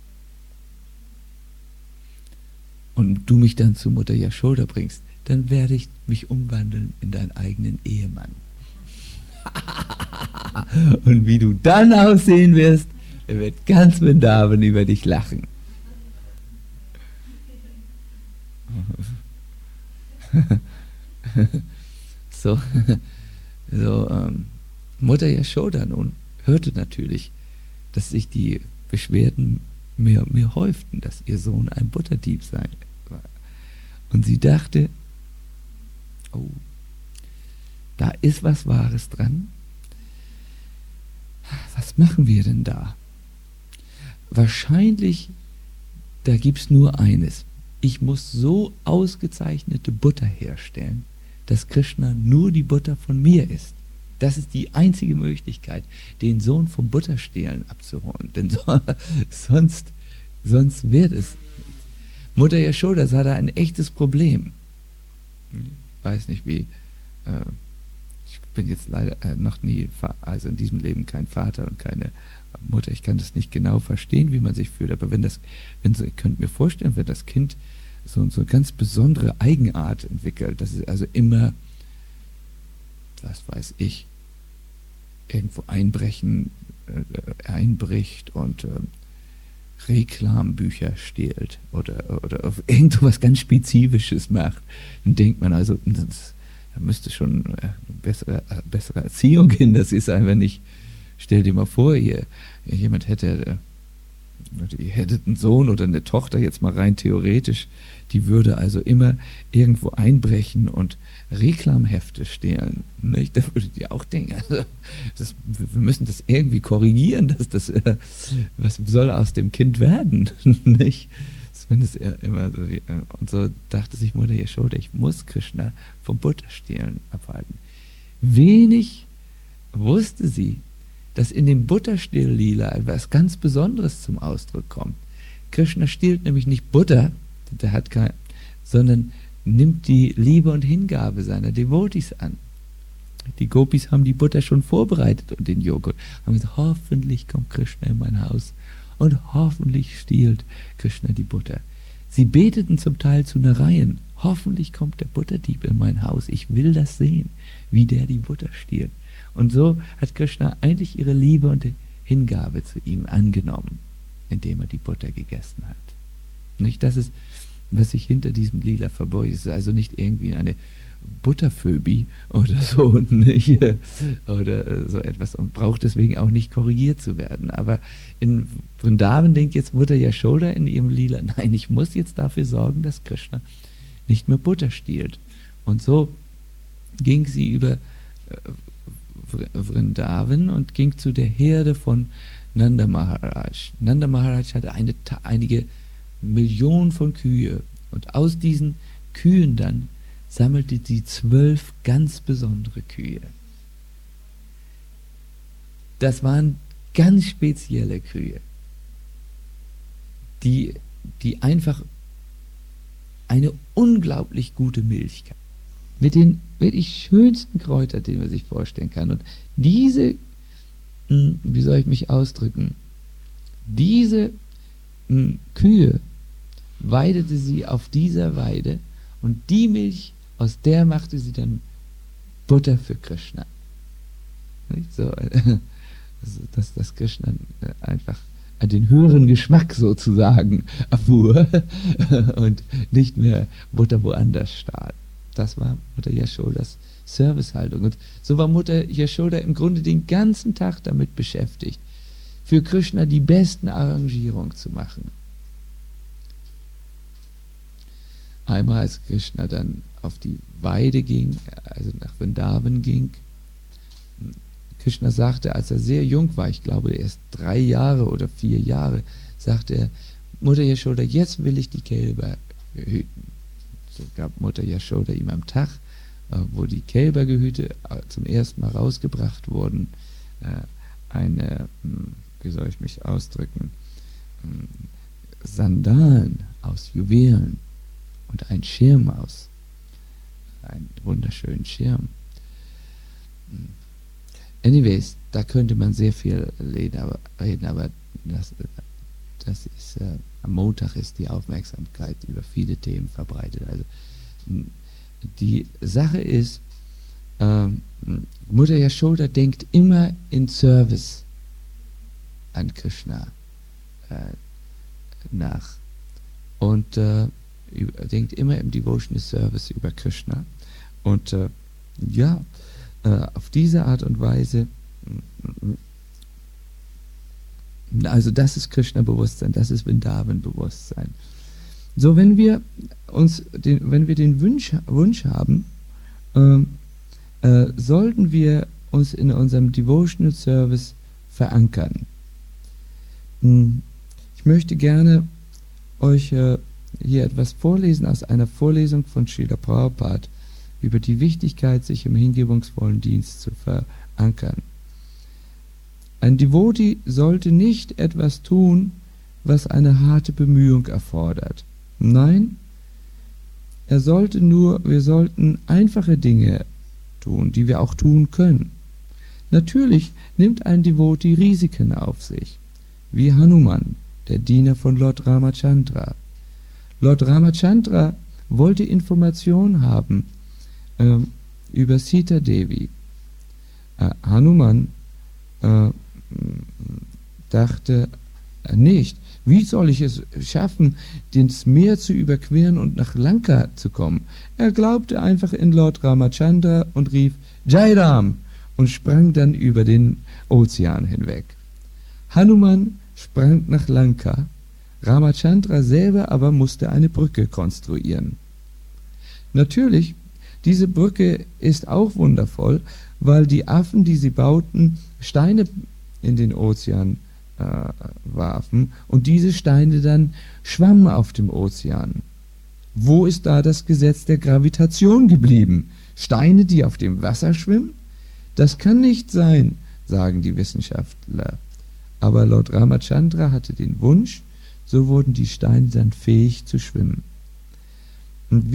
und du mich dann zu Mutter Yashoda bringst, dann werde ich mich umwandeln in deinen eigenen Ehemann. Und wie du dann aussehen wirst, er wird ganz Vrindavan über dich lachen. Mutter Yashoda nun hörte natürlich, dass sich die Beschwerden mehr häuften, dass ihr Sohn ein Butterdieb sei. Und sie dachte, oh, da ist was Wahres dran. Was machen wir denn da? Wahrscheinlich, da gibt es nur eines. Ich muss so ausgezeichnete Butter herstellen, dass Krishna nur die Butter von mir isst. Das ist die einzige Möglichkeit, den Sohn vom Butterstehlen abzuholen. Denn sonst wird es. Mutter Yashoda sah da ein echtes Problem. Ich weiß nicht wie. Ich bin jetzt leider noch nie, also in diesem Leben kein Vater und keine Mutter. Ich kann das nicht genau verstehen, wie man sich fühlt. Aber ich könnte mir vorstellen, wenn das Kind so eine ganz besondere Eigenart entwickelt, dass es also immer was weiß ich, irgendwo einbricht und Reklambücher stehlt oder auf irgendwas ganz Spezifisches macht, dann denkt man also, da müsste schon bessere Erziehung hin, das ist einfach nicht. Stell dir mal vor, ihr hättet einen Sohn oder eine Tochter, jetzt mal rein theoretisch, die würde also immer irgendwo einbrechen und Reklamhefte stehlen. Nicht? Da würdet ihr auch denken, also wir müssen das irgendwie korrigieren, was soll aus dem Kind werden? Nicht? Wenn es immer so, und so dachte sich Mutter Yashoda, ich muss Krishna vom Butterstehlen abhalten. Wenig wusste sie, dass in dem Butterstehl-Lila etwas ganz Besonderes zum Ausdruck kommt. Krishna stiehlt nämlich nicht Butter, sondern nimmt die Liebe und Hingabe seiner Devotees an. Die Gopis haben die Butter schon vorbereitet und den Joghurt. Haben gesagt, hoffentlich kommt Krishna in mein Haus und hoffentlich stiehlt Krishna die Butter. Sie beteten zum Teil zu Narayan, hoffentlich kommt der Butterdieb in mein Haus, ich will das sehen, wie der die Butter stiehlt. Und so hat Krishna eigentlich ihre Liebe und Hingabe zu ihm angenommen, indem er die Butter gegessen hat. Nicht, das ist, was sich hinter diesem Lila verbeugt. Es ist also nicht irgendwie eine Butterphobie oder so, nicht? Oder so etwas und braucht deswegen auch nicht korrigiert zu werden. Aber in Vrindavan denkt jetzt Mutter Yashoda in ihrem Lila, nein, ich muss jetzt dafür sorgen, dass Krishna nicht mehr Butter stiehlt. Und so ging sie über Vrindavan und ging zu der Herde von Nanda Maharaj. Nanda Maharaj hatte einige Millionen von Kühe und aus diesen Kühen dann sammelte sie 12 ganz besondere Kühe. Das waren ganz spezielle Kühe, die einfach eine unglaublich gute Milch gaben. Mit den wirklich schönsten Kräutern, die man sich vorstellen kann. Und diese, wie soll ich mich ausdrücken, diese Kühe weidete sie auf dieser Weide und die Milch, aus der machte sie dann Butter für Krishna. Nicht so, dass Krishna einfach den höheren Geschmack sozusagen erfuhr und nicht mehr Butter woanders stahl. Das war Mutter Yashodas Servicehaltung. Und so war Mutter Yashoda im Grunde den ganzen Tag damit beschäftigt, für Krishna die besten Arrangierungen zu machen. Einmal, als Krishna dann auf die Weide ging, also nach Vrindavan ging, Krishna sagte, als er sehr jung war, ich glaube erst 3 Jahre oder 4 Jahre, sagte er, Mutter Yashoda, jetzt will ich die Kälber hüten. So gab Mutter Yashoda ihm am Tag, wo die Kälbergehüte zum ersten Mal rausgebracht wurden, eine, wie soll ich mich ausdrücken, Sandalen aus Juwelen und ein Schirm einen wunderschönen Schirm. Anyways, da könnte man sehr viel reden, aber das ist, am Montag ist die Aufmerksamkeit über viele Themen verbreitet. Also die Sache ist, Mutter Yashoda denkt immer in Service an Krishna nach und denkt immer im Devotional Service über Krishna und auf diese Art und Weise, also das ist Krishna-Bewusstsein, das ist Vrindavan-Bewusstsein. So, wenn wir den Wunsch haben, sollten wir uns in unserem Devotional Service verankern. Ich möchte gerne euch hier etwas vorlesen aus einer Vorlesung von Srila Prabhupada über die Wichtigkeit, sich im hingebungsvollen Dienst zu verankern. Ein Devotee sollte nicht etwas tun, was eine harte Bemühung erfordert. Nein, wir sollten einfache Dinge tun, die wir auch tun können. Natürlich nimmt ein Devotee Risiken auf sich, wie Hanuman, der Diener von Lord Ramachandra. Lord Ramachandra wollte Informationen haben über Sita Devi Hanuman äh, dachte nicht, wie soll ich es schaffen, das Meer zu überqueren und nach Lanka zu kommen? Er glaubte einfach in Lord Ramachandra und rief Jai Ram und sprang dann über den Ozean hinweg. Hanuman sprang nach Lanka, Ramachandra selber aber musste eine Brücke konstruieren. Natürlich, diese Brücke ist auch wundervoll, weil die Affen, die sie bauten, Steine in den Ozean warfen und diese Steine dann schwammen auf dem Ozean. Wo ist da das Gesetz der Gravitation geblieben? Steine, die auf dem Wasser schwimmen? Das kann nicht sein, sagen die Wissenschaftler. Aber Lord Ramachandra hatte den Wunsch, so wurden die Steine dann fähig zu schwimmen. Und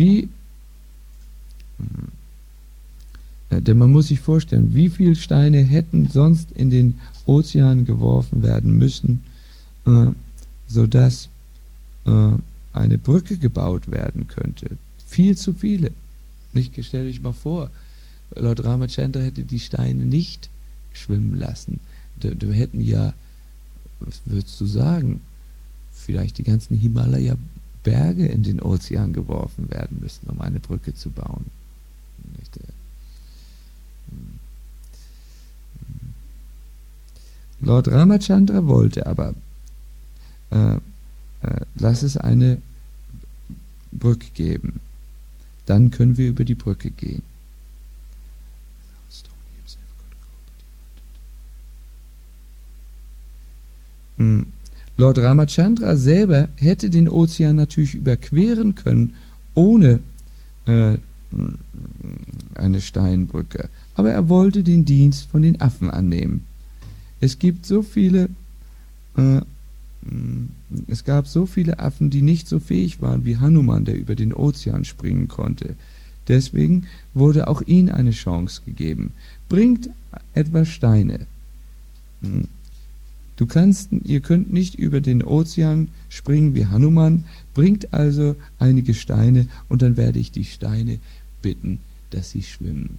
denn man muss sich vorstellen, wie viele Steine hätten sonst in den Ozean geworfen werden müssen, sodass eine Brücke gebaut werden könnte. Viel zu viele. Nicht, stell dich mal vor, Lord Ramachandra hätte die Steine nicht schwimmen lassen. Da hätten ja, was würdest du sagen, vielleicht die ganzen Himalaya-Berge in den Ozean geworfen werden müssen, um eine Brücke zu bauen. Nicht, Lord Ramachandra wollte aber, lass es eine Brücke geben. Dann können wir über die Brücke gehen. Lord Ramachandra selber hätte den Ozean natürlich überqueren können, ohne eine Steinbrücke. Aber er wollte den Dienst von den Affen annehmen. Es gab so viele Affen, die nicht so fähig waren wie Hanuman, der über den Ozean springen konnte. Deswegen wurde auch ihm eine Chance gegeben. Bringt etwas Steine. Ihr könnt nicht über den Ozean springen wie Hanuman, bringt also einige Steine und dann werde ich die Steine bitten, dass sie schwimmen.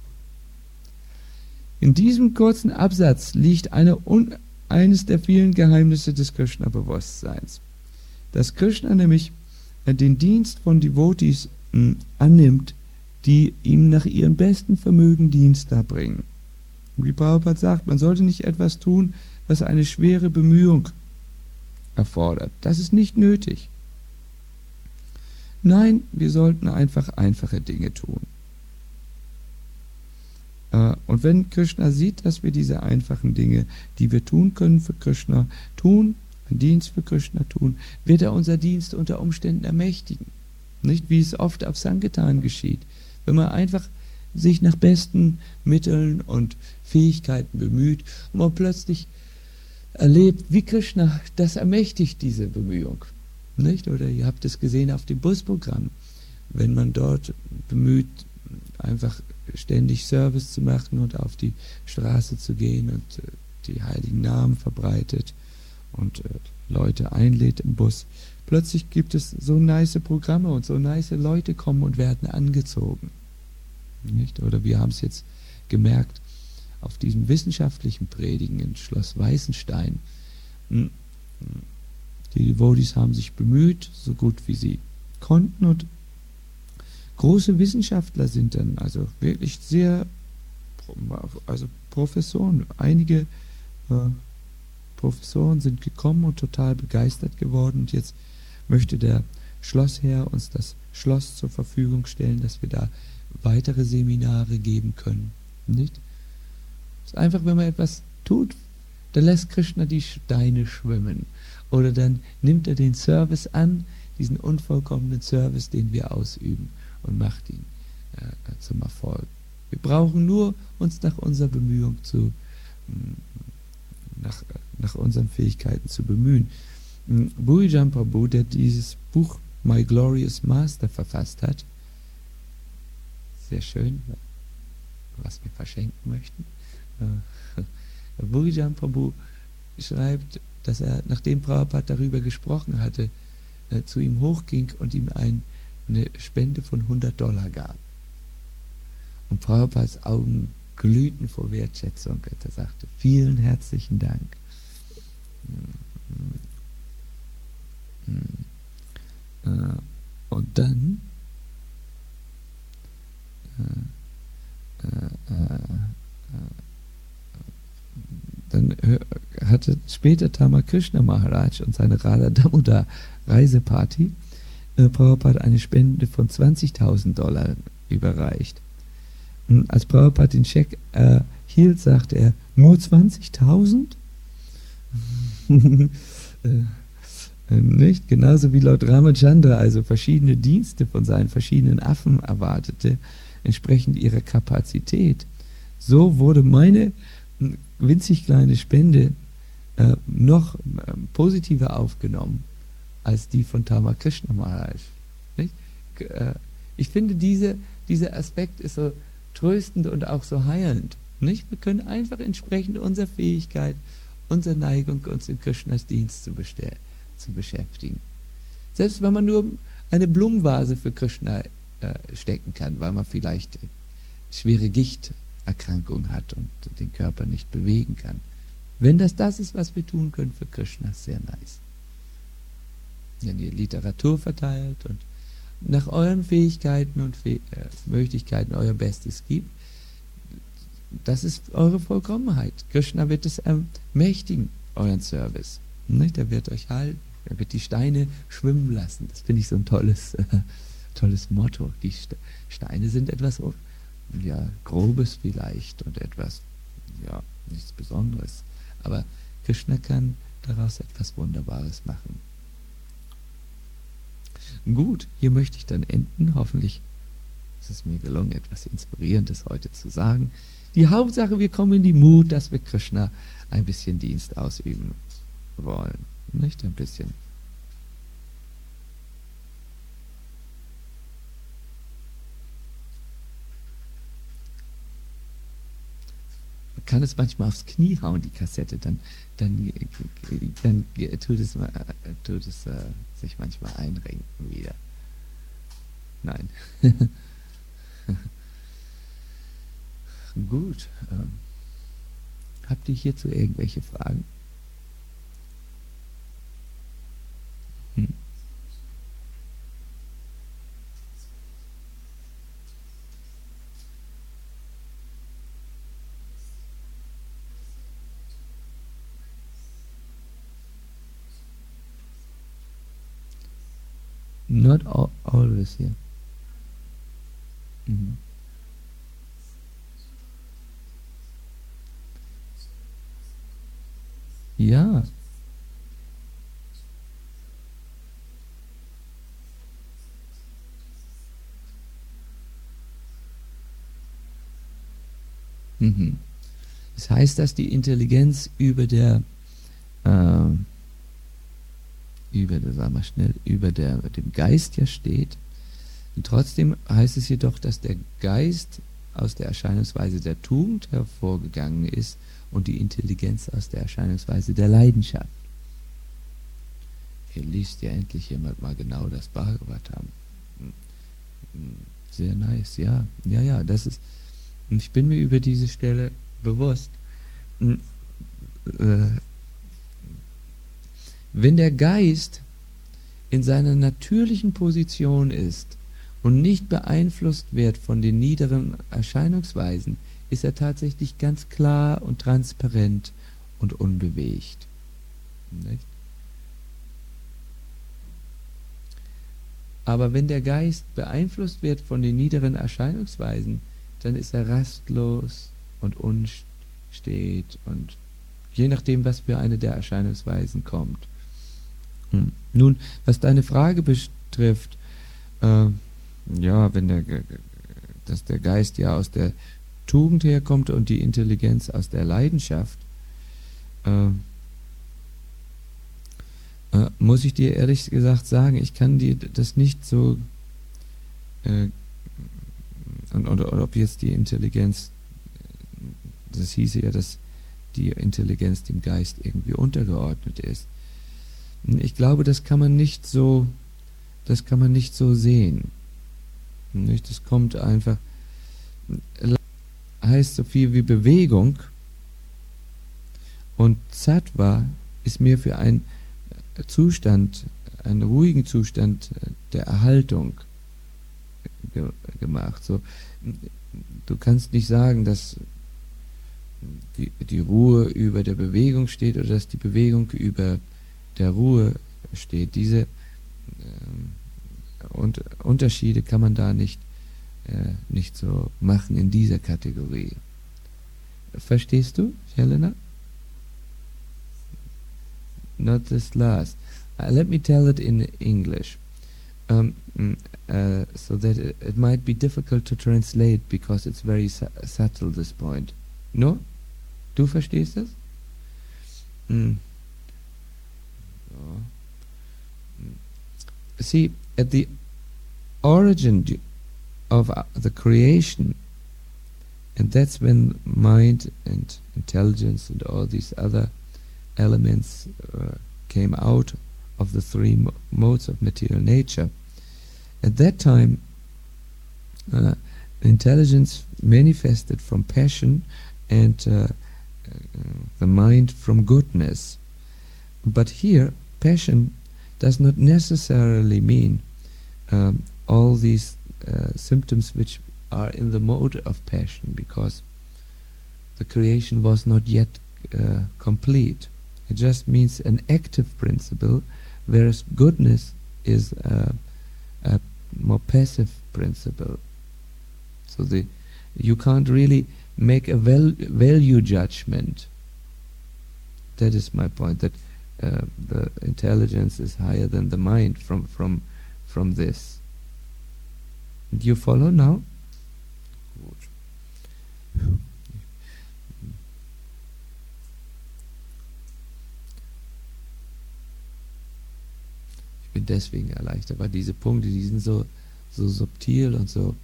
In diesem kurzen Absatz liegt eines der vielen Geheimnisse des Krishna-Bewusstseins. Dass Krishna nämlich den Dienst von Devotees annimmt, die ihm nach ihrem besten Vermögen Dienst darbringen. Wie Prabhupada sagt, man sollte nicht etwas tun, was eine schwere Bemühung erfordert. Das ist nicht nötig. Nein, wir sollten einfach einfache Dinge tun. Und wenn Krishna sieht, dass wir diese einfachen Dinge, die wir tun können für Krishna, tun, einen Dienst für Krishna tun, wird er unser Dienst unter Umständen ermächtigen. Nicht, wie es oft auf Sankirtan geschieht. Wenn man einfach sich nach besten Mitteln und Fähigkeiten bemüht und man plötzlich erlebt, wie Krishna das ermächtigt, diese Bemühung. Nicht? Oder ihr habt es gesehen auf dem Busprogramm, wenn man dort bemüht, einfach ständig Service zu machen und auf die Straße zu gehen und die heiligen Namen verbreitet und Leute einlädt im Bus. Plötzlich gibt es so nice Programme und so nice Leute kommen und werden angezogen. Nicht? Oder wir haben es jetzt gemerkt auf diesem wissenschaftlichen Predigen in Schloss Weißenstein. Die Devotees haben sich bemüht, so gut wie sie konnten, und große Wissenschaftler sind dann also wirklich sehr, also Professoren, einige Professoren sind gekommen und total begeistert geworden, und jetzt möchte der Schlossherr uns das Schloss zur Verfügung stellen, dass wir da weitere Seminare geben können. Nicht? Es ist einfach, wenn man etwas tut, dann lässt Krishna die Steine schwimmen. Oder dann nimmt er den Service an, diesen unvollkommenen Service, den wir ausüben, und macht ihn zum Erfolg. Wir brauchen nur uns nach unserer Bemühung nach unseren Fähigkeiten zu bemühen. Bhujan Prabhu, der dieses Buch My Glorious Master verfasst hat, sehr schön, was wir verschenken möchten. Bhujan Prabhu schreibt, dass er, nachdem Prabhupada darüber gesprochen hatte, zu ihm hochging und ihm eine Spende von $100 gab. Und Prabhupads Augen glühten vor Wertschätzung. Er sagte, vielen herzlichen Dank. Und dann hatte später Ramakrishna Maharaj und seine Radha Damodar Reiseparty Prabhupada eine Spende von $20.000 überreicht. Und als Prabhupada den Scheck hielt, sagte er, nur 20.000? Nicht? Genauso wie Lord Ramachandra also verschiedene Dienste von seinen verschiedenen Affen erwartete, entsprechend ihrer Kapazität. So wurde meine winzig kleine Spende noch positiver aufgenommen als die von Ramakrishna Maharaj. Nicht? Ich finde, dieser Aspekt ist so tröstend und auch so heilend. Nicht? Wir können einfach entsprechend unserer Fähigkeit, unserer Neigung, uns in Krishnas Dienst zu beschäftigen. Selbst wenn man nur eine Blumenvase für Krishna stecken kann, weil man vielleicht schwere Gichterkrankung hat und den Körper nicht bewegen kann. Wenn das ist, was wir tun können für Krishna, ist sehr nice. Wenn ihr Literatur verteilt und nach euren Fähigkeiten und Möglichkeiten euer Bestes gibt, das ist eure Vollkommenheit. Krishna wird es ermächtigen, euren Service. Nicht? Er wird euch halten, er wird die Steine schwimmen lassen. Das finde ich so ein tolles Motto. Die Steine sind etwas Grobes vielleicht und etwas, nichts Besonderes. Aber Krishna kann daraus etwas Wunderbares machen. Gut, hier möchte ich dann enden. Hoffentlich ist es mir gelungen, etwas Inspirierendes heute zu sagen. Die Hauptsache, wir kommen in die Mut, dass wir Krishna ein bisschen Dienst ausüben wollen. Nicht ein bisschen. Man kann es manchmal aufs Knie hauen, die Kassette, dann tut es sich manchmal einrenken wieder. Nein. Gut. Habt ihr hierzu irgendwelche Fragen? Not always, yeah. Mhm. Ja. Mhm. Das heißt, dass die Intelligenz über dem Geist ja steht. Und trotzdem heißt es jedoch, dass der Geist aus der Erscheinungsweise der Tugend hervorgegangen ist und die Intelligenz aus der Erscheinungsweise der Leidenschaft. Hier liest ja endlich jemand mal genau das Bhagavatam. Sehr nice, ja. Ja, das ist. Und ich bin mir über diese Stelle bewusst. Wenn der Geist in seiner natürlichen Position ist und nicht beeinflusst wird von den niederen Erscheinungsweisen, ist er tatsächlich ganz klar und transparent und unbewegt. Nicht? Aber wenn der Geist beeinflusst wird von den niederen Erscheinungsweisen, dann ist er rastlos und unstet und je nachdem, was für eine der Erscheinungsweisen kommt. Nun, was deine Frage betrifft, dass der Geist ja aus der Tugend herkommt und die Intelligenz aus der Leidenschaft, muss ich dir ehrlich gesagt sagen, ich kann dir das nicht so, oder ob jetzt die Intelligenz, das hieße ja, dass die Intelligenz dem Geist irgendwie untergeordnet ist. Ich glaube, das kann man nicht so sehen. Nicht? Das kommt einfach. heißt so viel wie Bewegung und Sattva ist mehr für einen Zustand, einen ruhigen Zustand der Erhaltung gemacht. So, du kannst nicht sagen, dass die Ruhe über der Bewegung steht oder dass die Bewegung über der Ruhe steht. Diese Unterschiede kann man da nicht so machen in dieser Kategorie. Verstehst du, Helena? Not this last. Let me tell it in English, so that it might be difficult to translate because it's very subtle, this point. No? Du verstehst es? See, at the origin of the creation, and that's when mind and intelligence and all these other elements came out of the three modes of material nature. At that time, intelligence manifested from passion and the mind from goodness. But here, passion does not necessarily mean all these symptoms which are in the mode of passion, because the creation was not yet complete. It just means an active principle, whereas goodness is a more passive principle. So you can't really make a value judgment. That is my point, that the intelligence is higher than the mind from this. Do you follow now? Ich bin deswegen erleichtert, weil diese Punkte, die sind so subtil und so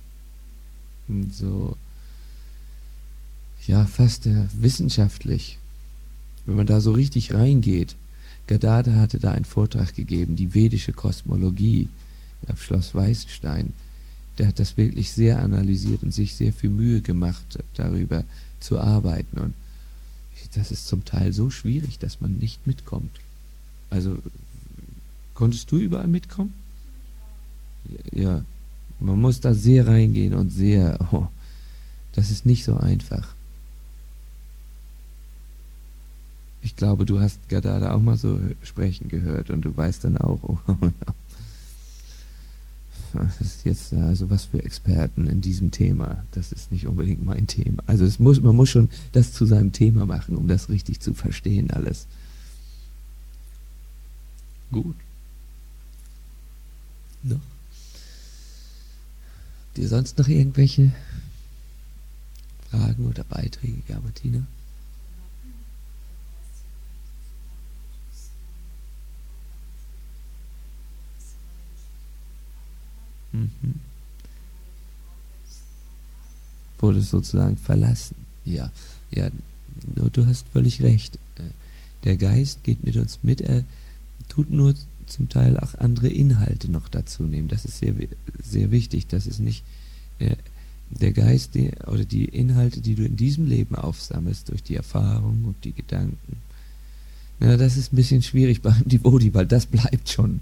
ja, fast wissenschaftlich. Wenn man da so richtig reingeht. Gadada hatte da einen Vortrag gegeben, die vedische Kosmologie auf Schloss Weißenstein. Der hat das wirklich sehr analysiert und sich sehr viel Mühe gemacht, darüber zu arbeiten. Und das ist zum Teil so schwierig, dass man nicht mitkommt. Also, konntest du überall mitkommen? Ja, man muss da sehr reingehen und das ist nicht so einfach. Ich glaube, du hast Gadada auch mal so sprechen gehört und du weißt dann auch, das ist jetzt also was für Experten in diesem Thema. Das ist nicht unbedingt mein Thema. Also man muss schon das zu seinem Thema machen, um das richtig zu verstehen alles. Gut. Noch? Dir sonst noch irgendwelche Fragen oder Beiträge, ja, Martina? Wurde sozusagen verlassen. Ja, du hast völlig recht. Der Geist geht mit uns mit, er tut nur zum Teil auch andere Inhalte noch dazu nehmen. Das ist sehr, sehr wichtig. Das ist nicht der Geist oder die Inhalte, die du in diesem Leben aufsammelst, durch die Erfahrung und die Gedanken. Na, das ist ein bisschen schwierig beim Devotee, weil das bleibt schon,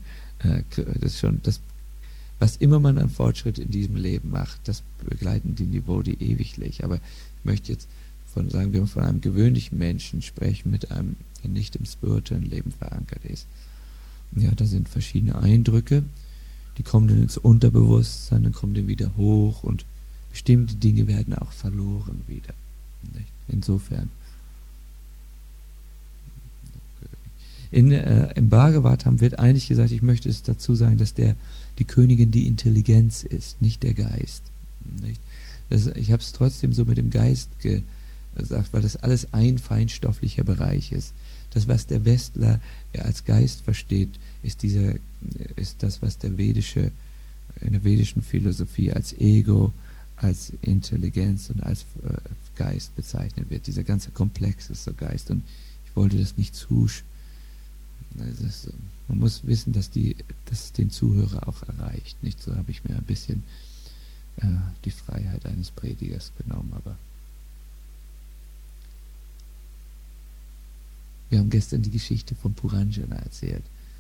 was immer man an Fortschritt in diesem Leben macht, das begleiten die Devotee ewiglich. Aber ich möchte jetzt von einem gewöhnlichen Menschen sprechen, mit einem, der nicht im spirituellen Leben verankert ist. Ja, da sind verschiedene Eindrücke, die kommen dann ins Unterbewusstsein, dann kommen die wieder hoch und bestimmte Dinge werden auch verloren wieder. Nicht? Insofern. Im Bhagavatam wird eigentlich gesagt, ich möchte es dazu sagen, dass die Königin die Intelligenz ist, nicht der Geist. Nicht? Ich habe es trotzdem so mit dem Geist gesagt, weil das alles ein feinstofflicher Bereich ist. Das, was der Westler als Geist versteht, ist das, was in der vedischen Philosophie als Ego, als Intelligenz und als Geist bezeichnet wird. Dieser ganze Komplex ist so Geist. Und ich wollte das nicht man muss wissen, dass es den Zuhörer auch erreicht. Nicht so habe ich mir ein bisschen die Freiheit eines Predigers genommen, aber Wir haben gestern die Geschichte von Puranjana erzählt.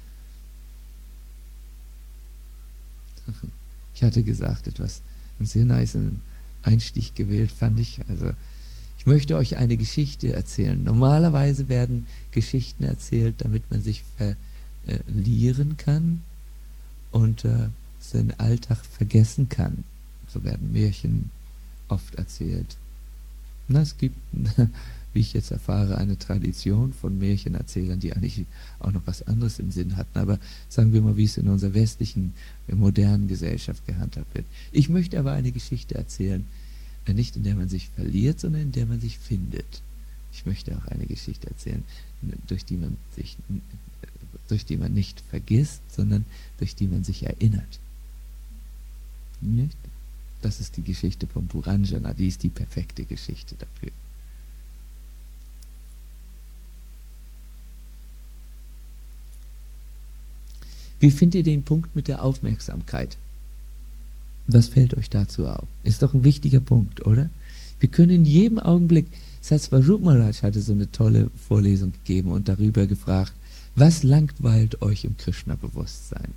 Ich hatte gesagt, einen sehr nice Einstieg gewählt, fand ich. Also, ich möchte euch eine Geschichte erzählen. Normalerweise werden Geschichten erzählt, damit man sich verlieren kann und seinen Alltag vergessen kann. So werden Märchen oft erzählt. Na, es gibt, wie ich jetzt erfahre, eine Tradition von Märchenerzählern, die eigentlich auch noch was anderes im Sinn hatten. Aber sagen wir mal, wie es in unserer westlichen, modernen Gesellschaft gehandhabt wird. Ich möchte aber eine Geschichte erzählen, nicht in der man sich verliert, sondern in der man sich findet. Ich möchte auch eine Geschichte erzählen, durch die man nicht vergisst, sondern durch die man sich erinnert. Nicht? Das ist die Geschichte von Puranjana, die ist die perfekte Geschichte dafür. Wie findet ihr den Punkt mit der Aufmerksamkeit? Was fällt euch dazu auf? Ist doch ein wichtiger Punkt, oder? Wir können in jedem Augenblick, Satsvarup Maharaj hatte so eine tolle Vorlesung gegeben und darüber gefragt, was langweilt euch im Krishna-Bewusstsein?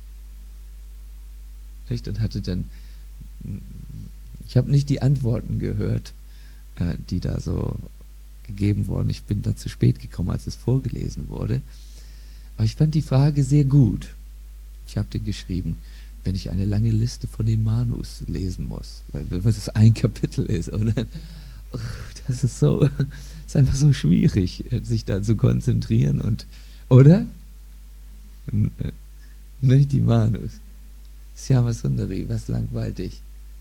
Und hatte dann, ich habe nicht die Antworten gehört, die da so gegeben wurden. Ich bin da zu spät gekommen, als es vorgelesen wurde. Aber ich fand die Frage sehr gut. Ich habe den geschrieben, wenn ich eine lange Liste von den Manus lesen muss, weil das ein Kapitel ist, oder? Das ist einfach so schwierig, sich da zu konzentrieren und, oder? Nicht die Manus. Syama Sundari, was langweilt dich?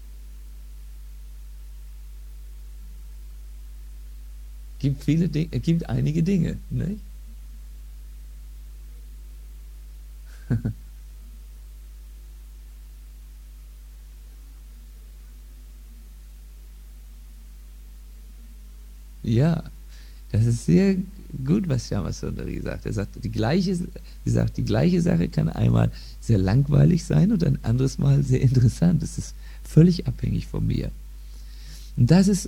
Gibt viele Dinge, gibt einige Dinge, nicht? Ja, das ist sehr gut, was Shyamasundari sagt. Er sagt, die gleiche Sache kann einmal sehr langweilig sein und ein anderes Mal sehr interessant. Es ist völlig abhängig von mir. Und es ist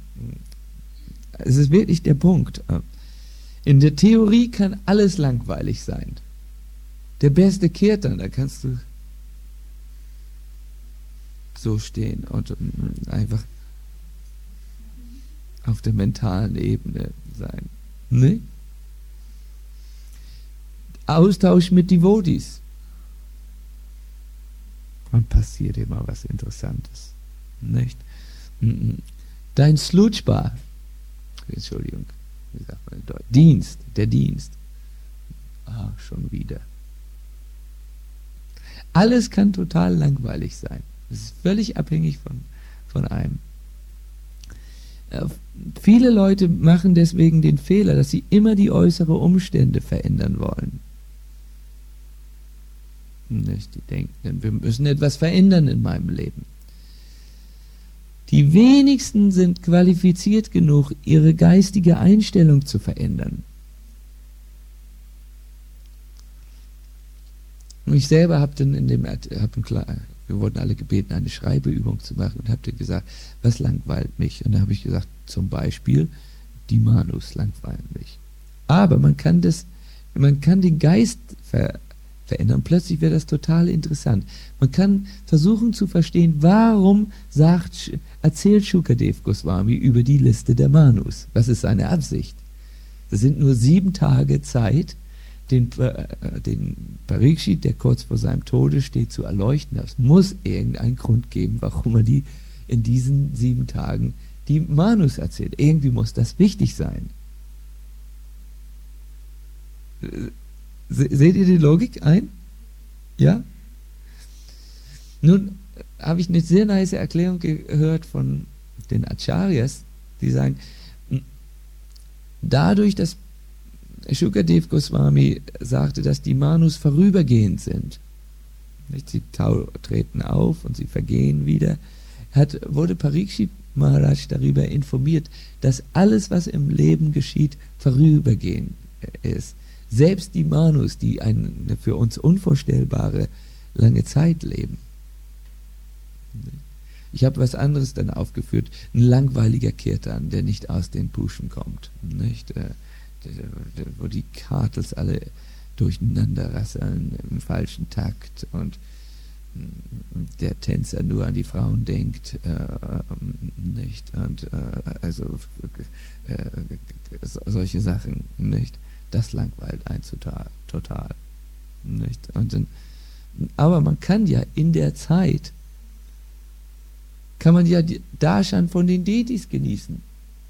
wirklich der Punkt. In der Theorie kann alles langweilig sein. Der beste Kirtan, da kannst du so stehen und einfach auf der mentalen Ebene sein. Ne? Austausch mit Devotees. Und passiert immer was Interessantes. Nicht? Dein Slutschbar, Entschuldigung, wie sagt man in Deutsch? Der Dienst. Schon wieder. Alles kann total langweilig sein. Es ist völlig abhängig von einem. Viele Leute machen deswegen den Fehler, dass sie immer die äußeren Umstände verändern wollen. Nicht? Die denken, wir müssen etwas verändern in meinem Leben. Die wenigsten sind qualifiziert genug, ihre geistige Einstellung zu verändern. Und ich selber habe dann wir wurden alle gebeten, eine Schreibeübung zu machen und habe dann gesagt, was langweilt mich? Und da habe ich gesagt, zum Beispiel, die Manus langweilen mich. Aber man kann den Geist verändern. Plötzlich wird das total interessant. Man kann versuchen zu verstehen, warum erzählt Shukadev Goswami über die Liste der Manus. Was ist seine Absicht? Es sind nur 7 Tage Zeit, den Parikshit, der kurz vor seinem Tode steht, zu erleuchten. Es muss irgendeinen Grund geben, warum er in diesen 7 Tagen die Manus erzählt. Irgendwie muss das wichtig sein. Seht ihr die Logik ein? Ja? Nun habe ich eine sehr nice Erklärung gehört von den Acharyas, die sagen, dadurch, dass Shukadev Goswami sagte, dass die Manus vorübergehend sind. Sie treten auf und sie vergehen wieder. Wurde Parikshit Maharaj darüber informiert, dass alles, was im Leben geschieht, vorübergehend ist. Selbst die Manus, die eine für uns unvorstellbare lange Zeit leben. Ich habe was anderes dann aufgeführt. Ein langweiliger Kirtan, der nicht aus den Puschen kommt. Nicht? wo die Kartels alle durcheinander rasseln im falschen Takt und der Tänzer nur an die Frauen denkt, nicht? Und solche Sachen, nicht? Das langweilt einen total, nicht? Aber man kann ja in der Zeit, kann man ja die Darshan von den Detis genießen.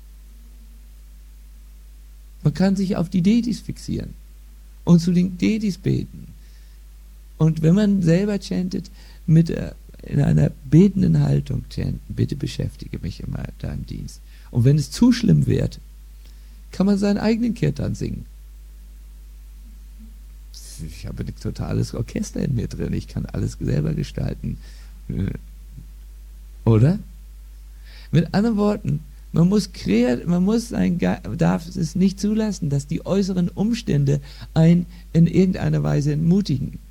Man kann sich auf die Detis fixieren und zu den Detis beten. Und wenn man selber chantet, in einer betenden Haltung chanten, bitte beschäftige mich in deinem Dienst. Und wenn es zu schlimm wird, kann man seinen eigenen Kirtan singen. Ich habe ein totales Orchester in mir drin, ich kann alles selber gestalten. Oder? Mit anderen Worten, man darf es nicht zulassen, dass die äußeren Umstände einen in irgendeiner Weise entmutigen.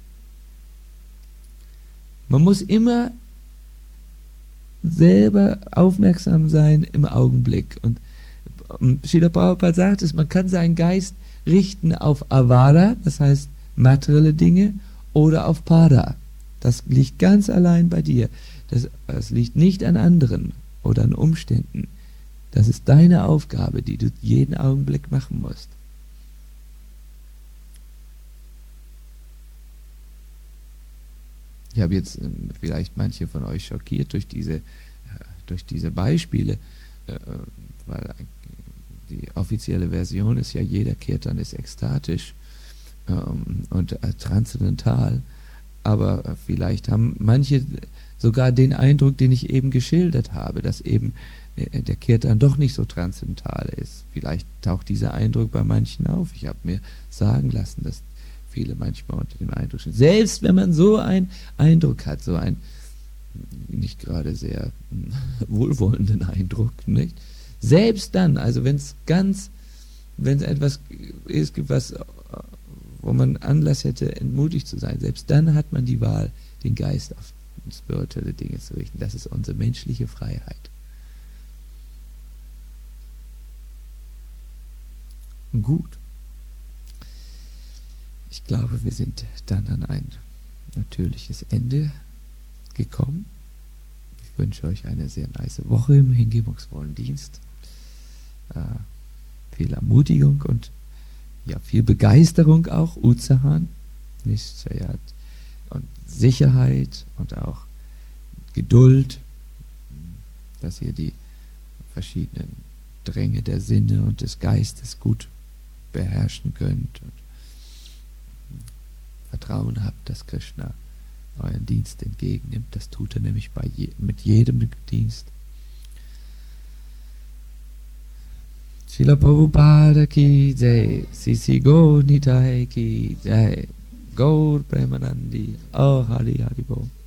Man muss immer selber aufmerksam sein im Augenblick. Und Srila Prabhupada sagt es, man kann seinen Geist richten auf Avara, das heißt materielle Dinge, oder auf Pada. Das liegt ganz allein bei dir. Das liegt nicht an anderen oder an Umständen. Das ist deine Aufgabe, die du jeden Augenblick machen musst. Ich habe jetzt vielleicht manche von euch schockiert durch diese Beispiele, weil die offizielle Version ist ja, jeder Kirtan ist ekstatisch und transzendental, aber vielleicht haben manche sogar den Eindruck, den ich eben geschildert habe, dass eben der Kirtan doch nicht so transzendental ist. Vielleicht taucht dieser Eindruck bei manchen auf. Ich habe mir sagen lassen, dass viele manchmal unter dem Eindruck sind. Selbst wenn man so einen Eindruck hat, so einen nicht gerade sehr wohlwollenden Eindruck, nicht? Selbst dann, also wenn es etwas ist, wo man Anlass hätte, entmutigt zu sein, selbst dann hat man die Wahl, den Geist auf spirituelle Dinge zu richten. Das ist unsere menschliche Freiheit. Gut. Ich glaube, wir sind dann an ein natürliches Ende gekommen. Ich wünsche euch eine sehr nice Woche im hingebungsvollen Dienst. Viel Ermutigung und ja, viel Begeisterung auch, Utsahan, Nischayat, und Sicherheit und auch Geduld, dass ihr die verschiedenen Dränge der Sinne und des Geistes gut beherrschen könnt und Vertrauen habt, dass Krishna euren Dienst entgegennimmt. Das tut er nämlich mit jedem Dienst. Srila Prabhupada ki jai, Sisi Gaur Nitai ki jai, Gaur Premanandi, oh Hari Hari Bol.